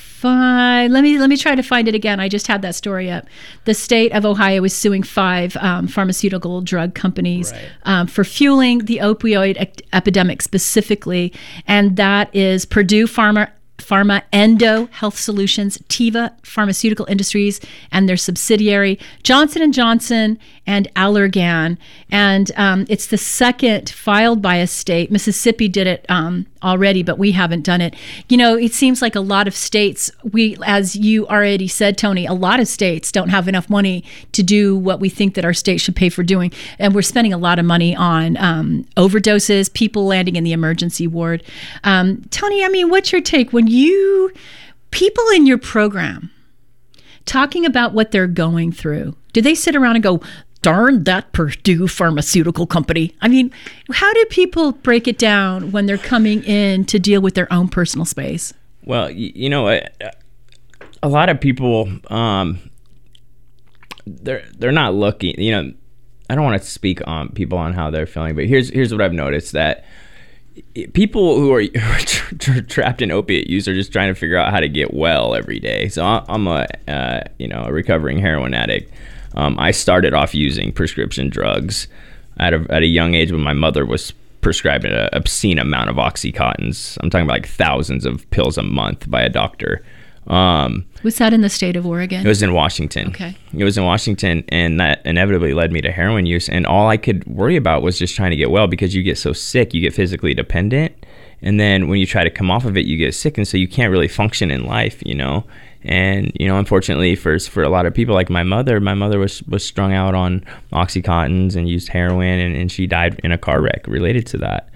Five. Let me let me try to find it again. I just had that story up. The state of Ohio is suing five um, pharmaceutical drug companies Right. um, for fueling the opioid ec- epidemic specifically, and that is Purdue Pharma. Pharma, Endo Health Solutions, Teva Pharmaceutical Industries, and their subsidiary Johnson and Johnson and Allergan. And um, it's the second filed by a state. Mississippi did it um, already, but we haven't done it. You know, it seems like a lot of states, we, as you already said, Tony, a lot of states don't have enough money to do what we think that our state should pay for doing. And we're spending a lot of money on um, overdoses, people landing in the emergency ward. Um, Tony, I mean, what's your take when you, people in your program, talking about what they're going through, do they sit around and go, darn that Purdue Pharmaceutical Company? I mean, how do people break it down when they're coming in to deal with their own personal space? Well, you, you know, a, a lot of people, um, they're they're not looking. You know, I don't want to speak on people on how they're feeling, but here's here's what I've noticed, that people who are, who are tra- tra- trapped in opiate use are just trying to figure out how to get well every day. So I'm a uh, you know a recovering heroin addict. Um, I started off using prescription drugs at a, at a young age when my mother was prescribing an obscene amount of Oxycontins. I'm talking about like thousands of pills a month by a doctor. Um, Was that in the state of Oregon? It was in Washington. Okay. It was in Washington, and that inevitably led me to heroin use. And all I could worry about was just trying to get well, because you get so sick, you get physically dependent. And then when you try to come off of it, you get sick, and so you can't really function in life, you know. And, you know, unfortunately for for a lot of people, like my mother, my mother was, was strung out on Oxycontins and used heroin, and, and she died in a car wreck related to that.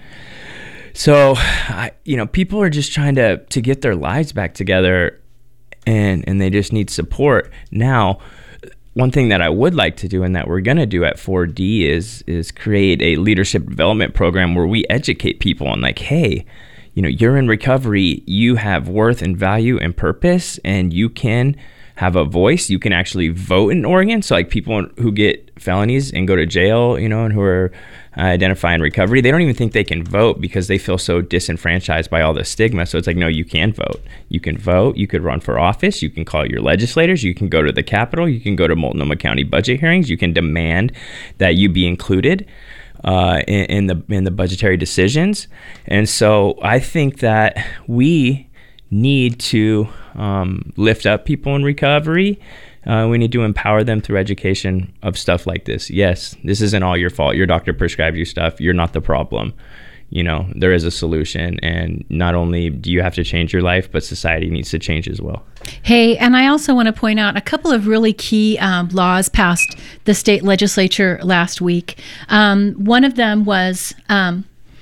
So, I, you know, people are just trying to, to get their lives back together, and, and they just need support. Now, one thing that I would like to do, and that we're going to do at four D, is is create a leadership development program where we educate people on, like, hey, you know, you're in recovery, you have worth and value and purpose, and you can have a voice. You can actually vote in Oregon. So like people who get felonies and go to jail, you know, and who are uh, identifying recovery, they don't even think they can vote because they feel so disenfranchised by all the stigma. So it's like, no, you can vote. You can vote. You could run for office. You can call your legislators. You can go to the Capitol. You can go to Multnomah County budget hearings. You can demand that you be included uh, in, in the in the budgetary decisions. And so I think that we need to um, lift up people in recovery. Uh, we need to empower them through education of stuff like this. Yes, this isn't all your fault. Your doctor prescribed you stuff. You're not the problem. You know, there is a solution, and not only do you have to change your life, but society needs to change as well. Hey, and I also want to point out a couple of really key um, laws passed the state legislature last week. Um, one of them was um,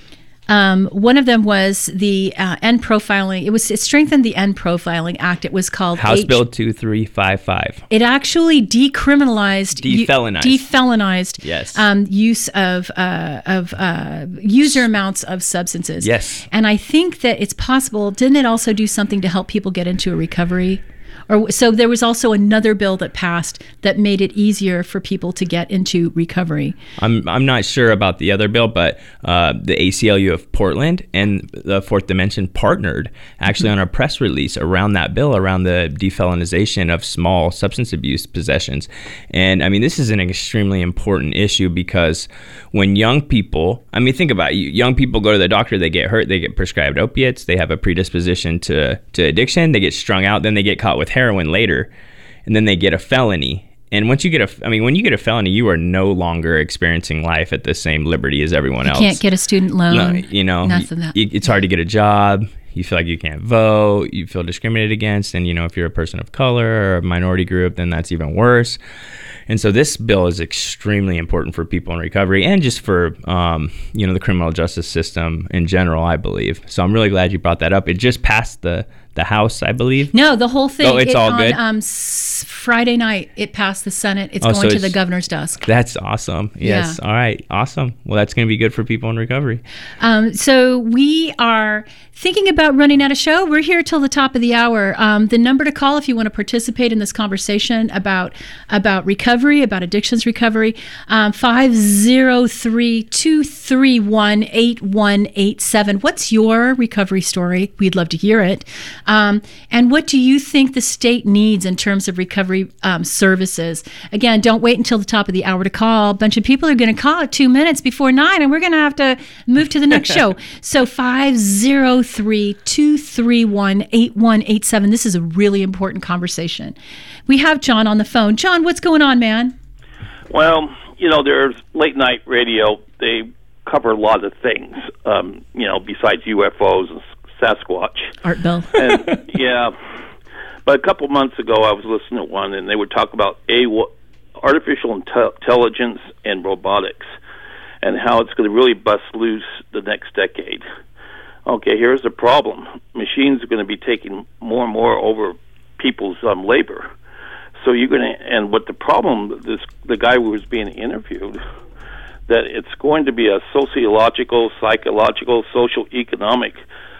Um, one of them was the uh, End Profiling. It was it strengthened the End Profiling Act. It was called House H- Bill two three five five. It actually decriminalized, Defelonized. U- defelonized yes. um, use of uh, of uh, user amounts of substances. Yes. And I think that it's possible. Didn't it also do something to help people get into a recovery? Or so there was also another bill that passed that made it easier for people to get into recovery. I'm I'm not sure about the other bill, but uh, the A C L U of Portland and the Fourth Dimension partnered actually on a press release around that bill, around the defelonization of small substance abuse possessions. And I mean, this is an extremely important issue because when young people, I mean, think about it, young people go to the doctor, they get hurt, they get prescribed opiates, they have a predisposition to, to addiction, they get strung out, then they get caught with heroin later, and then they get a felony. And once you get a, I mean, when you get a felony, you are no longer experiencing life at the same liberty as everyone you else. You can't get a student loan. No, you know, nothing that. You, it's hard to get a job. You feel like you can't vote. You feel discriminated against. And, you know, if you're a person of color or a minority group, then that's even worse. And so this bill is extremely important for people in recovery and just for, um, you know, the criminal justice system in general, I believe. So I'm really glad you brought that up. It just passed the, the House, I believe. No, the whole thing. Oh, it's it, all on, good? Um, s- Friday night, it passed the Senate. It's Oh, going so to it's- the governor's desk. That's awesome. Yes. Yeah. All right. Awesome. Well, that's going to be good for people in recovery. Um, so we are thinking about running out of show. We're here till the top of the hour. Um, the number to call if you want to participate in this conversation about about recovery, about addictions recovery, um, five oh three, two three one, eight one eight seven. What's your recovery story? We'd love to hear it. Um, and what do you think the state needs in terms of recovery um, services? Again, don't wait until the top of the hour to call. A bunch of people are going to call at two minutes before nine, and we're going to have to move to the next show. So five oh three, two three one, eight one eight seven. This is a really important conversation. We have John on the phone. John, what's going on, man? Well, you know, there's late night radio. They cover a lot of things, um, you know, besides U F Os and Sasquatch. Art Bell. And, yeah. But a couple months ago, I was listening to one, and they would talk about a artificial inte- intelligence and robotics and how it's going to really bust loose the next decade. Okay, here's the problem. Machines are going to be taking more and more over people's um, labor. So you're going to, and what the problem, this the guy who was being interviewed, that it's going to be a sociological, psychological, social, economic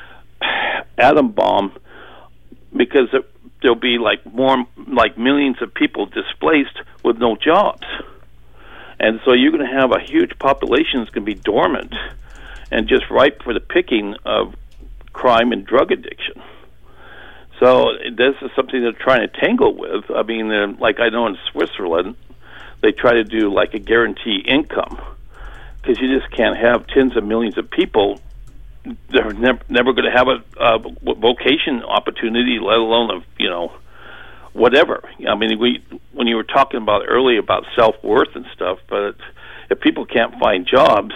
atom bomb, because it, there'll be like more, like millions of people displaced with no jobs. And so you're going to have a huge population that's going to be dormant and just ripe for the picking of crime and drug addiction. So this is something they're trying to tangle with. I mean, uh, like I know in Switzerland, they try to do like a guarantee income, because you just can't have tens of millions of people. They're never, never going to have a, a vocation opportunity, let alone a, you know, whatever. I mean, we when you were talking about earlier about self-worth and stuff, but if people can't find jobs,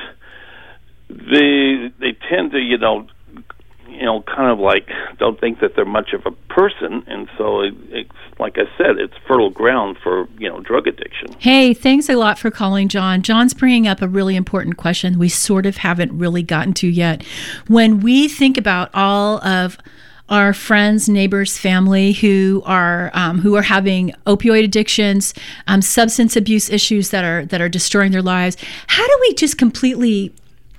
they they tend to, you know, you know, kind of like don't think that they're much of a person, and so it, it's like I said, it's fertile ground for, you know, drug addiction. Hey, thanks a lot for calling, John. John's bringing up a really important question we sort of haven't really gotten to yet. When we think about all of our friends, neighbors, family who are um, who are having opioid addictions, um, substance abuse issues that are that are destroying their lives, how do we just completely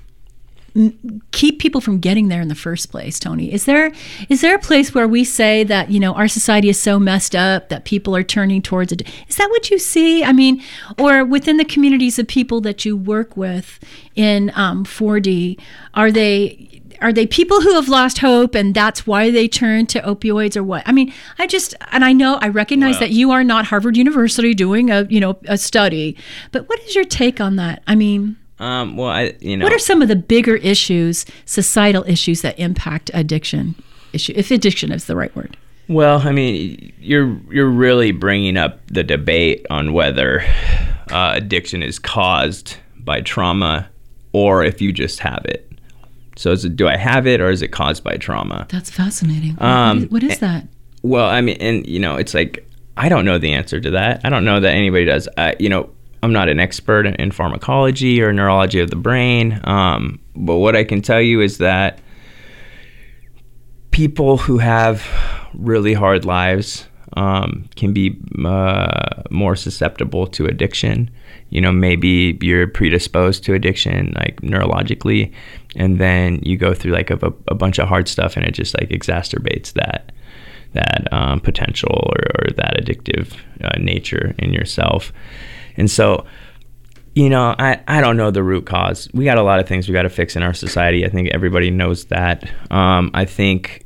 keep people from getting there in the first place, Tony? Is there is there a place where we say that, you know, our society is so messed up that people are turning towards it? Is that what you see? I mean, or within the communities of people that you work with in um, four D, are they are they people who have lost hope and that's why they turn to opioids, or what? I mean, I just, and I know, I recognize wow. that you are not Harvard University doing a, you know, a study, but what is your take on that? I mean, Um, well, I, you know, what are some of the bigger issues, societal issues that impact addiction issue, if addiction is the right word? Well, I mean, you're you're really bringing up the debate on whether uh, addiction is caused by trauma or if you just have it. So, is it, do I have it or is it caused by trauma? That's fascinating. Um, what is, what is that? Well, I mean, and you know, it's like I don't know the answer to that. I don't know that anybody does. Uh, you know. I'm not an expert in, in pharmacology or neurology of the brain, um, but what I can tell you is that people who have really hard lives um, can be uh, more susceptible to addiction. You know, maybe you're predisposed to addiction, like neurologically, and then you go through like a, a bunch of hard stuff, and it just like exacerbates that that um, potential or, or that addictive uh, nature in yourself. And so, you know, I, I don't know the root cause. We got a lot of things we got to fix in our society. I think everybody knows that. Um, I think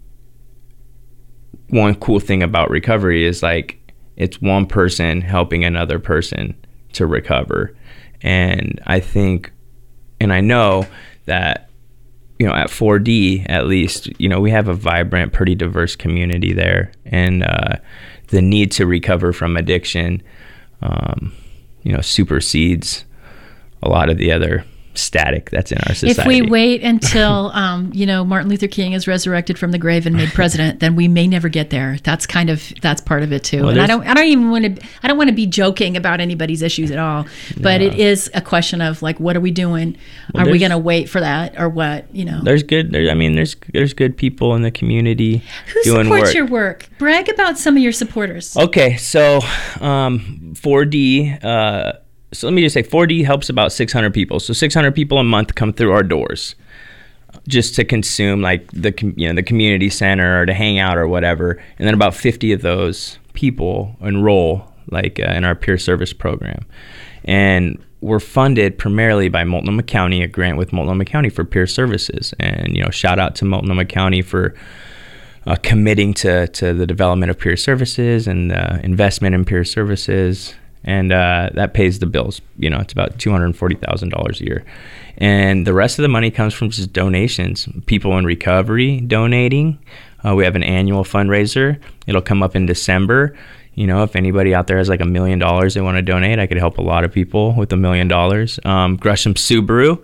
one cool thing about recovery is like it's one person helping another person to recover. And I think, and I know that, you know, at four D at least, you know, we have a vibrant, pretty diverse community there. And uh, the need to recover from addiction, um, you know, supersedes a lot of the other static that's in our society. If we wait until, um, you know, Martin Luther King is resurrected from the grave and made president, then we may never get there. That's kind of, that's part of it too. Well, and I don't, I don't even want to, I don't want to be joking about anybody's issues at all, but no. It is a question of like, what are we doing? Well, are we going to wait for that or what, you know? There's good, there, I mean, there's, there's good people in the community Who doing supports work. your work? Brag about some of your supporters. Okay. So, um, four D, uh, So let me just say four D helps about six hundred people. So six hundred people a month come through our doors just to consume like the, you know, the community center or to hang out or whatever. And then about fifty of those people enroll like uh, in our peer service program. And we're funded primarily by Multnomah County, a grant with Multnomah County for peer services. And, you know, shout out to Multnomah County for uh, committing to, to the development of peer services and uh, investment in peer services. And uh, that pays the bills. You know, it's about two hundred forty thousand dollars a year. And the rest of the money comes from just donations. People in recovery donating. Uh, we have an annual fundraiser. It'll come up in December. You know, if anybody out there has like a million dollars they want to donate, I could help a lot of people with a million dollars. Um, Gresham Subaru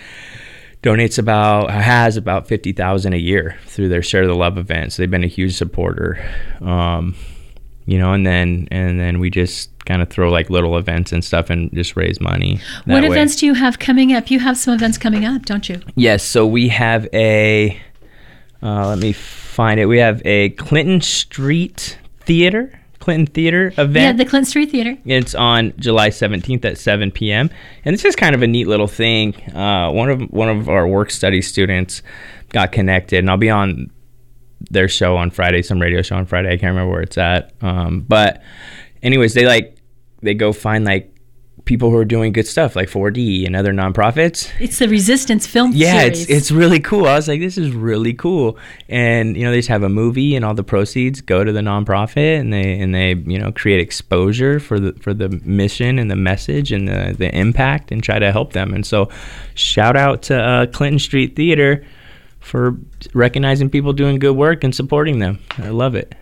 donates about, has about fifty thousand dollars a year through their Share the Love events. They've been a huge supporter. Um, you know, and then and then we just kind of throw like little events and stuff and just raise money. What way. events do you have coming up? You have some events coming up, don't you? Yes. So we have a, uh, let me find it. We have a Clinton Street Theater, Clinton Theater event. Yeah, the Clinton Street Theater. It's on July seventeenth at seven p.m. And this is kind of a neat little thing. Uh, one of one of our work study students got connected, and I'll be on their show on Friday, some radio show on Friday. I can't remember where it's at. Um, but anyways, they like, they go find like people who are doing good stuff like four D and other nonprofits. It's the Resistance Film yeah, Series. it's it's really cool. I was like, this is really cool. And, you know, they just have a movie and all the proceeds go to the nonprofit and they, and they, you know, create exposure for the, for the mission and the message and the, the impact and try to help them. And so shout out to uh, Clinton Street Theater for recognizing people doing good work and supporting them. I love it.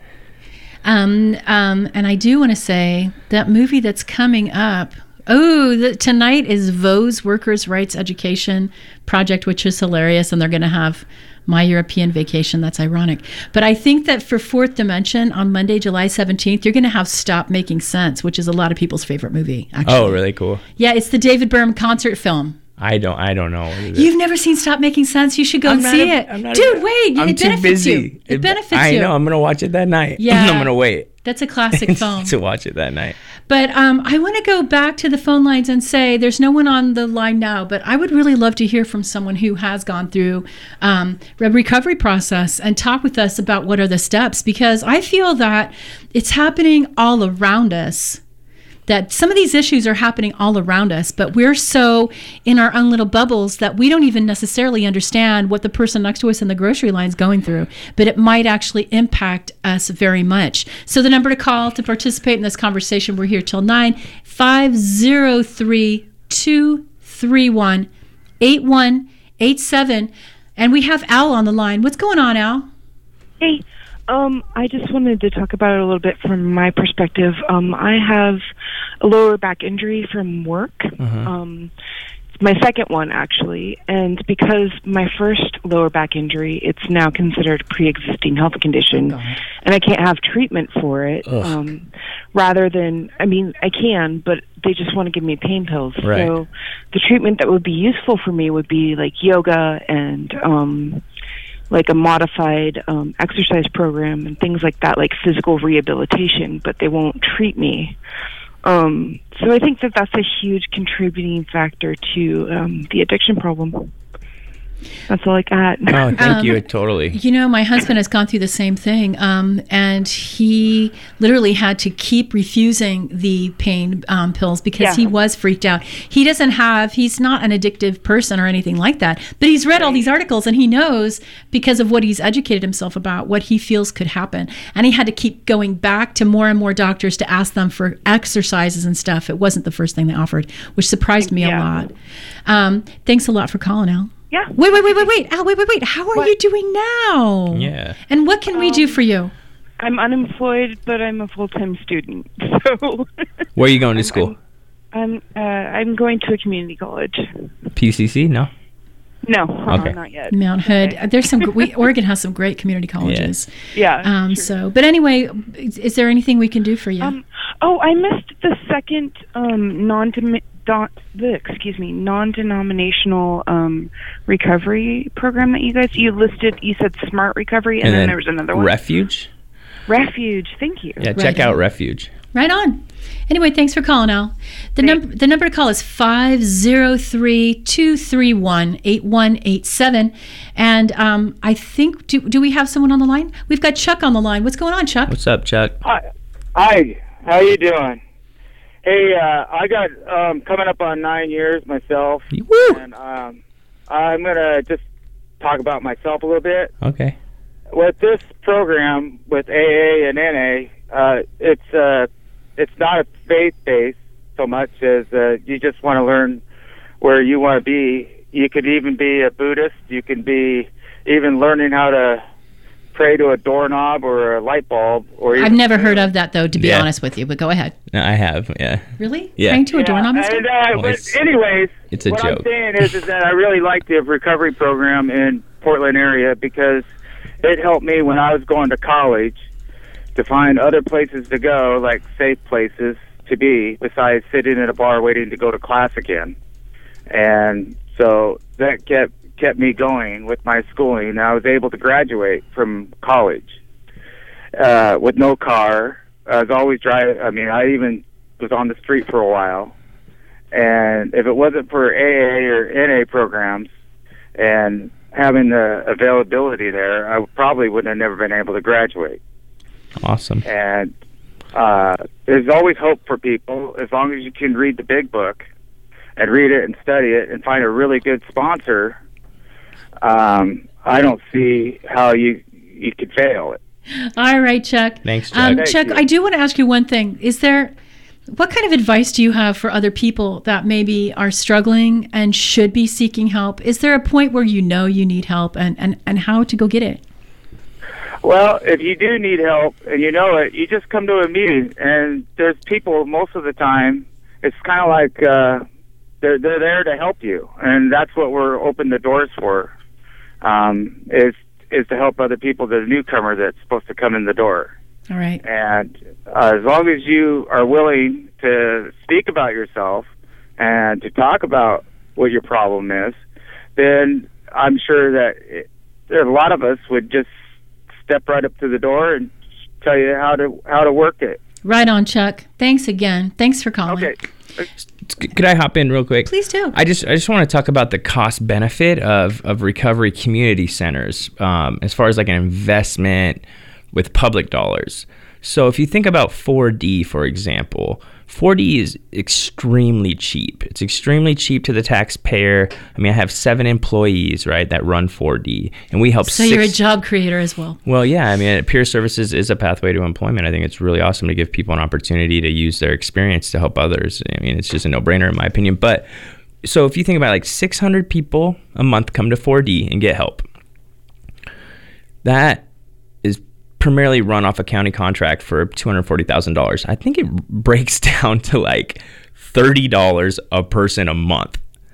Um, um, and I do want to say that movie that's coming up. Oh, the, tonight is Vose Workers' Rights Education Project, which is hilarious, and they're going to have My European Vacation. That's ironic. But I think that for Fourth Dimension on Monday, July seventeenth, you're going to have Stop Making Sense, which is a lot of people's favorite movie, actually. Oh, really cool. Yeah, it's the David Byrne concert film. I don't. I don't know. What is You've it? never seen Stop Making Sense? You should go I'm and not see a, it, I'm not dude. A, wait, I'm it too benefits busy. you. It, it benefits I you. I know. I'm gonna watch it that night. Yeah, I'm gonna wait. That's a classic film. to watch it that night. But um, I want to go back to the phone lines and say there's no one on the line now, but I would really love to hear from someone who has gone through um, a recovery process and talk with us about what are the steps, because I feel that it's happening all around us. That some of these issues are happening all around us, but we're so in our own little bubbles that we don't even necessarily understand what the person next to us in the grocery line is going through, but it might actually impact us very much. So the number to call to participate in this conversation, we're here till nine, five oh three, two three one, eight one eight seven. And we have Al on the line. What's going on, Al? Hey. Um, I just wanted to talk about it a little bit from my perspective. Um, I have a lower back injury from work, uh-huh. um, my second one actually, and because my first lower back injury, it's now considered a pre-existing health condition, Oh, and I can't have treatment for it. Um, rather than, I mean, I can, but they just want to give me pain pills. Right. So the treatment that would be useful for me would be like yoga and um, like a modified um, exercise program and things like that, like physical rehabilitation, but they won't treat me. Um, so I think that that's a huge contributing factor to um, the addiction problem. That's all I got. Oh, thank Um, you. Totally. You know, my husband has gone through the same thing, um, and he literally had to keep refusing the pain um, pills because Yeah. he was freaked out. He doesn't have, he's not an addictive person or anything like that, but he's read all these articles and he knows, because of what he's educated himself about, what he feels could happen. And he had to keep going back to more and more doctors to ask them for exercises and stuff. It wasn't the first thing they offered, which surprised me a Yeah. lot. Um, thanks a lot for calling, Al. Yeah. Wait, wait, wait, wait, wait. Al, wait, wait, wait. How are you doing now? Yeah. And what can we do for you? I'm unemployed, but I'm a full-time student. So Where are you going to school? I'm uh, I'm going to a community college. P C C? No. No, uh, Okay. not yet. Mount Hood. There's some. We, Oregon has some great community colleges. Yeah. Um. So, but anyway, is, is there anything we can do for you? Um. Oh, I missed the second um non dot the excuse me non-denominational um recovery program that you guys you listed. You said Smart Recovery, and, then, there was another one. Refuge? Refuge. Thank you. Yeah, check out Refuge. Right on. Anyway, thanks for calling, Al. The number the number to call is five zero three, two three one, eight one eight seven. And um, I think, do, do we have someone on the line? We've got Chuck on the line. What's going on, Chuck? What's up, Chuck? Hi. Hi. How you doing? Hey, uh, I got um, coming up on nine years myself. Woo! And um, I'm going to just talk about myself a little bit. Okay. With this program with A A and N A, uh, it's uh, it's not a faith-based so much as uh, you just want to learn where you want to be. You could even be a Buddhist. You can be even learning how to pray to a doorknob or a light bulb. Or I've even never heard of that, though, to be Yeah. honest with you, but go ahead. No, I have, yeah. Really? Yeah. Praying to a Yeah, doorknob and and, stuff? uh, Well, but it's- anyways, it's a what joke. I'm saying is, is that I really like the recovery program in Portland area because it helped me when I was going to college to find other places to go, like safe places to be, besides sitting in a bar waiting to go to class again. And so that kept kept me going with my schooling, and I was able to graduate from college uh, with no car. I was always driving. I mean, I even was on the street for a while. And if it wasn't for A A or N A programs and having the availability there, I probably wouldn't have never been able to graduate. Awesome. And uh, there's always hope for people as long as you can read the big book and read it and study it and find a really good sponsor. Um, I don't see how you you could fail it. All right, Chuck. Thanks, Chuck. Um, Thank Chuck, you. I do want to ask you one thing. Is there, what kind of advice do you have for other people that maybe are struggling and should be seeking help? Is there a point where you know you need help and, and, and how to go get it? Well, if you do need help and you know it, you just come to a meeting, and there's people most of the time. It's kind of like uh, they're they're there to help you, and that's what we're open the doors for. Um, is is to help other people, the newcomer that's supposed to come in the door. All right. And uh, as long as you are willing to speak about yourself and to talk about what your problem is, then I'm sure that it, there a lot of us would just step right up to the door and tell you how to how to work it. Right on, Chuck. Thanks again. Thanks for calling. Okay. Could I hop in real quick? Please do. I just I just want to talk about the cost benefit of, of recovery community centers um, as far as like an investment with public dollars. So if you think about four D, for example, four D is extremely cheap. It's extremely cheap to the taxpayer. I mean, I have seven employees, right, that run four D, and we help So six... you're a job creator as well. Well, yeah, I mean, peer services is a pathway to employment. I think it's really awesome to give people an opportunity to use their experience to help others. I mean, it's just a no-brainer in my opinion. But so if you think about like six hundred people a month come to four D and get help, that is primarily run off a county contract for two hundred forty thousand dollars. I think it breaks down to like thirty dollars a person a month.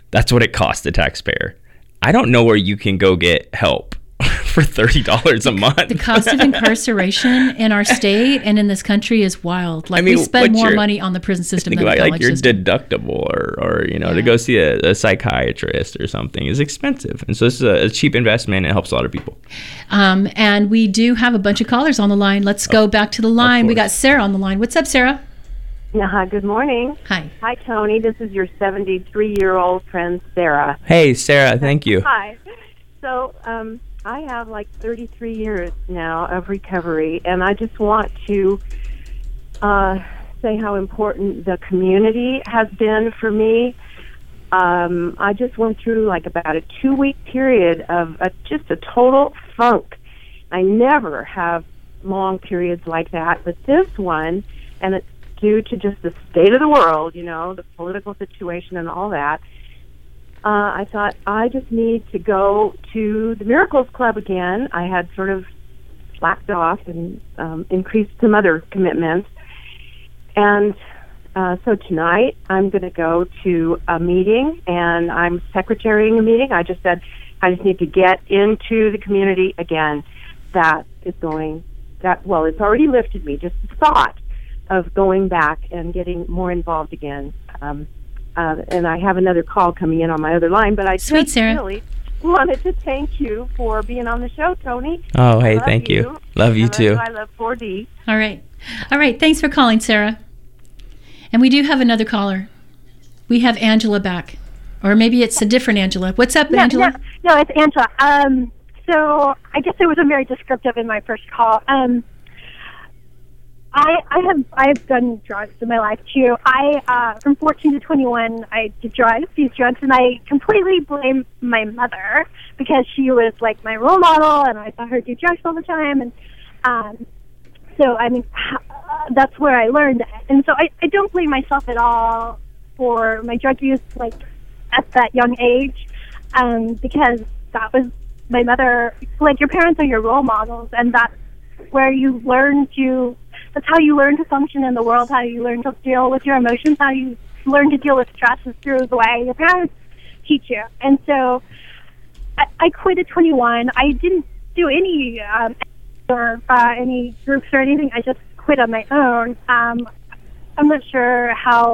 That's what it costs the taxpayer. I don't know where you can go get help for thirty dollars a month. The cost of incarceration in our state and in this country is wild. Like, I mean, we spend more your, money on the prison system think than about, the like college your system. deductible or, or you know, Yeah. to go see a, a psychiatrist or something is expensive. And so this is a, a cheap investment. It helps a lot of people. Um, and we do have a bunch of callers on the line. Let's go back to the line. We got Sarah on the line. What's up, Sarah? Yeah, hi, good morning. Hi. Hi, Tony. This is your seventy-three-year-old friend, Sarah. Hey, Sarah, thank you. Hi. So, um, I have like thirty-three years now of recovery, and I just want to uh, say how important the community has been for me. Um, I just went through like about a two-week period of a, just a total funk. I never have long periods like that, but this one, and it's due to just the state of the world, you know, the political situation and all that, uh, I thought I just need to go to the Miracles Club again. I had sort of slacked off and um, increased some other commitments. And uh, so tonight I'm going to go to a meeting, and I'm secretarying a meeting. I just said I just need to get into the community again. That is going, that well, it's already lifted me, just the thought of going back and getting more involved again. Um, uh, and I have another call coming in on my other line, but I Sweet, just Sarah. really wanted to thank you for being on the show, Tony. Oh, hey, I love thank you. Love you I love too. you. I love four D. All right. All right. Thanks for calling, Sarah. And we do have another caller. We have Angela back. Or maybe it's a different Angela. What's up, No, Angela? No, no, it's Angela. Um, so I guess I wasn't very descriptive in my first call. Um, I, I have I've done drugs in my life too. I uh, from fourteen to twenty-one, I did drugs, these drugs, and I completely blame my mother because she was like my role model, and I saw her do drugs all the time, and um, so I mean uh, that's where I learned. And so I, I don't blame myself at all for my drug use, like at that young age, um, because that was my mother. Like, your parents are your role models, and that's where you learn to. That's how you learn to function in the world, how you learn to deal with your emotions, how you learn to deal with stress is through the way your parents teach you. And so I, I quit at twenty-one. I didn't do any um, or uh, any groups or anything. I just quit on my own. Um, I'm not sure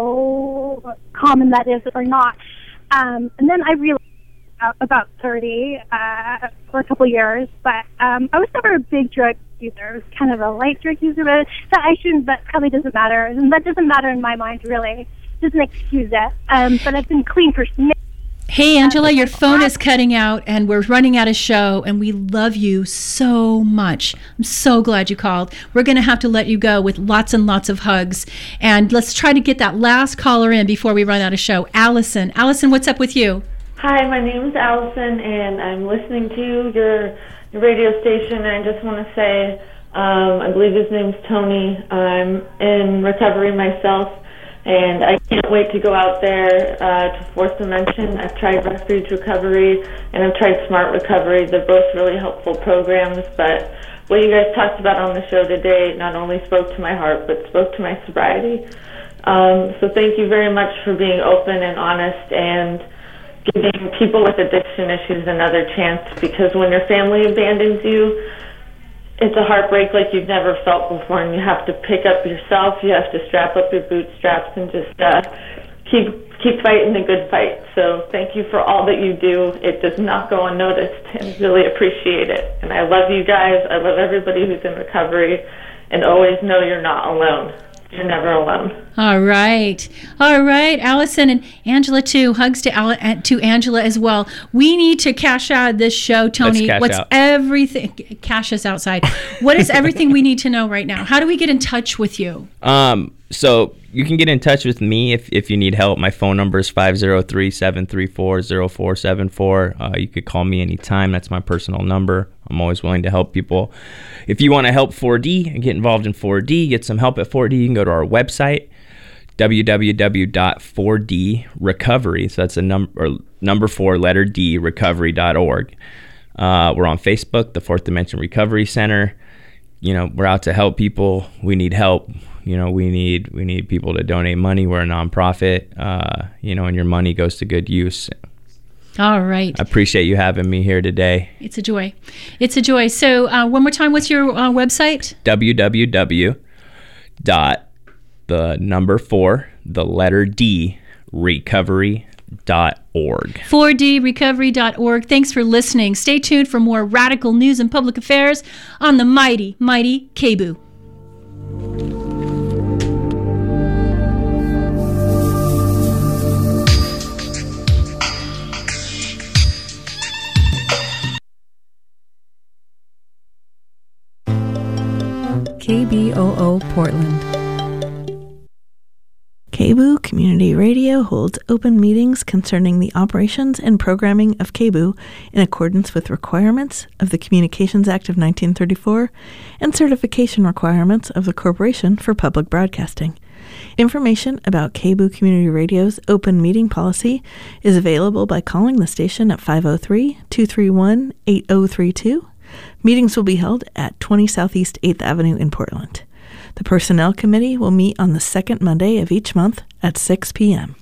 how common that is or not. Um, and then I realized uh, about thirty uh, for a couple years, but um, I was never a big drug user. I was kind of a light drug user, but that I shouldn't. That probably doesn't matter, and that doesn't matter in my mind, really. Doesn't excuse it. Um, but I've been clean for. Hey, Angela, your phone is cutting out, and we're running out of show, and we love you so much. I'm so glad you called. We're going to have to let you go with lots and lots of hugs, and let's try to get that last caller in before we run out of show. Allison, Allison, what's up with you? Hi, my name is Allison, and I'm listening to your, your radio station, and I just want to say, um, I believe his name's Tony. I'm in recovery myself, and I can't wait to go out there uh, to Fourth Dimension. I've tried Refuge Recovery, and I've tried Smart Recovery. They're both really helpful programs, but what you guys talked about on the show today not only spoke to my heart, but spoke to my sobriety. Um, so thank you very much for being open and honest and giving people with addiction issues another chance, because when your family abandons you, it's a heartbreak like you've never felt before, and you have to pick up yourself, you have to strap up your bootstraps and just uh, keep keep fighting the good fight. So thank you for all that you do. It does not go unnoticed, and really appreciate it. And I love you guys. I love everybody who's in recovery, and always know you're not alone. You're never alone. All right. All right, Allison and Angela too. Hugs to Al- to Angela as well. We need to cash out this show, Tony. Let's cash What's out. everything? Cash us outside. What is everything we need to know right now? How do we get in touch with you? Um, so you can get in touch with me if, if you need help. My phone number is five oh three, seven three four, oh four seven four. Uh, you could call me anytime. That's my personal number. I'm always willing to help people. If you want to help four D and get involved in four D, get some help at four D, you can go to our website, w w w dot four d recovery. So that's a number number four, letter D, recovery dot org. Uh, we're on Facebook, the Fourth Dimension Recovery Center. You know, we're out to help people. We need help. you know, we need we need people to donate money. We're a nonprofit, uh, you know, and your money goes to good use. All right. I appreciate you having me here today. It's a joy. It's a joy. So uh, one more time, what's your uh, website? w w w dot the number four, the letter D, recovery dot org. four d recovery dot org. Thanks for listening. Stay tuned for more radical news and public affairs on the mighty, mighty K B O O. K B O O Portland. K B O O Community Radio holds open meetings concerning the operations and programming of K B O O in accordance with requirements of the Communications Act of nineteen thirty-four and certification requirements of the Corporation for Public Broadcasting. Information about K B O O Community Radio's open meeting policy is available by calling the station at five oh three, two three one, eight oh three two. Meetings will be held at twenty Southeast eighth Avenue in Portland. The Personnel Committee will meet on the second Monday of each month at six p.m.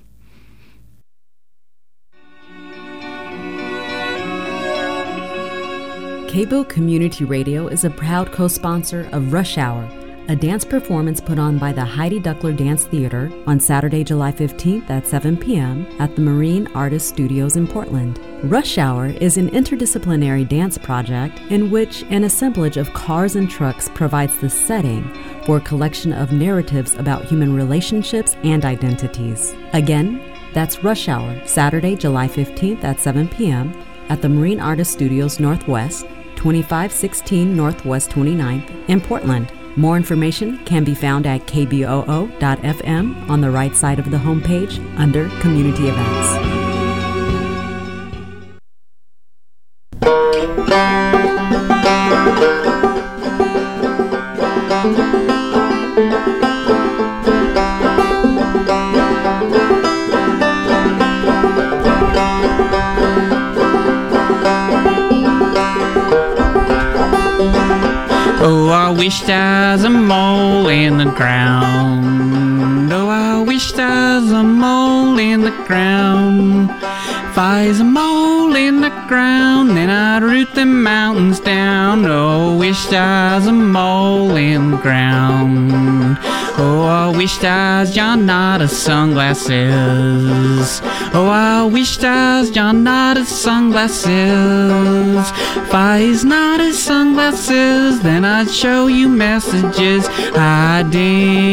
K B O O Community Radio is a proud co-sponsor of Rush Hour, a dance performance put on by the Heidi Duckler Dance Theater on Saturday, July fifteenth at seven p.m. at the Marine Artist Studios in Portland. Rush Hour is an interdisciplinary dance project in which an assemblage of cars and trucks provides the setting for a collection of narratives about human relationships and identities. Again, that's Rush Hour, Saturday, July fifteenth at seven p.m. at the Marine Artist Studios Northwest, twenty-five sixteen Northwest twenty-ninth in Portland. More information can be found at k b o o dot f m on the right side of the homepage under Community Events. Oh, I wish there's a mole in the ground. Oh, I wish there's a mole in the ground. If I was a mole in the ground, then I'd root the mountains down. Oh, I wish there's a mole in the ground. Oh, I wish there's John Nada sunglasses. Oh, I wish there's John Nada sunglasses. If I was Nada sunglasses, then I'd show you messages I did.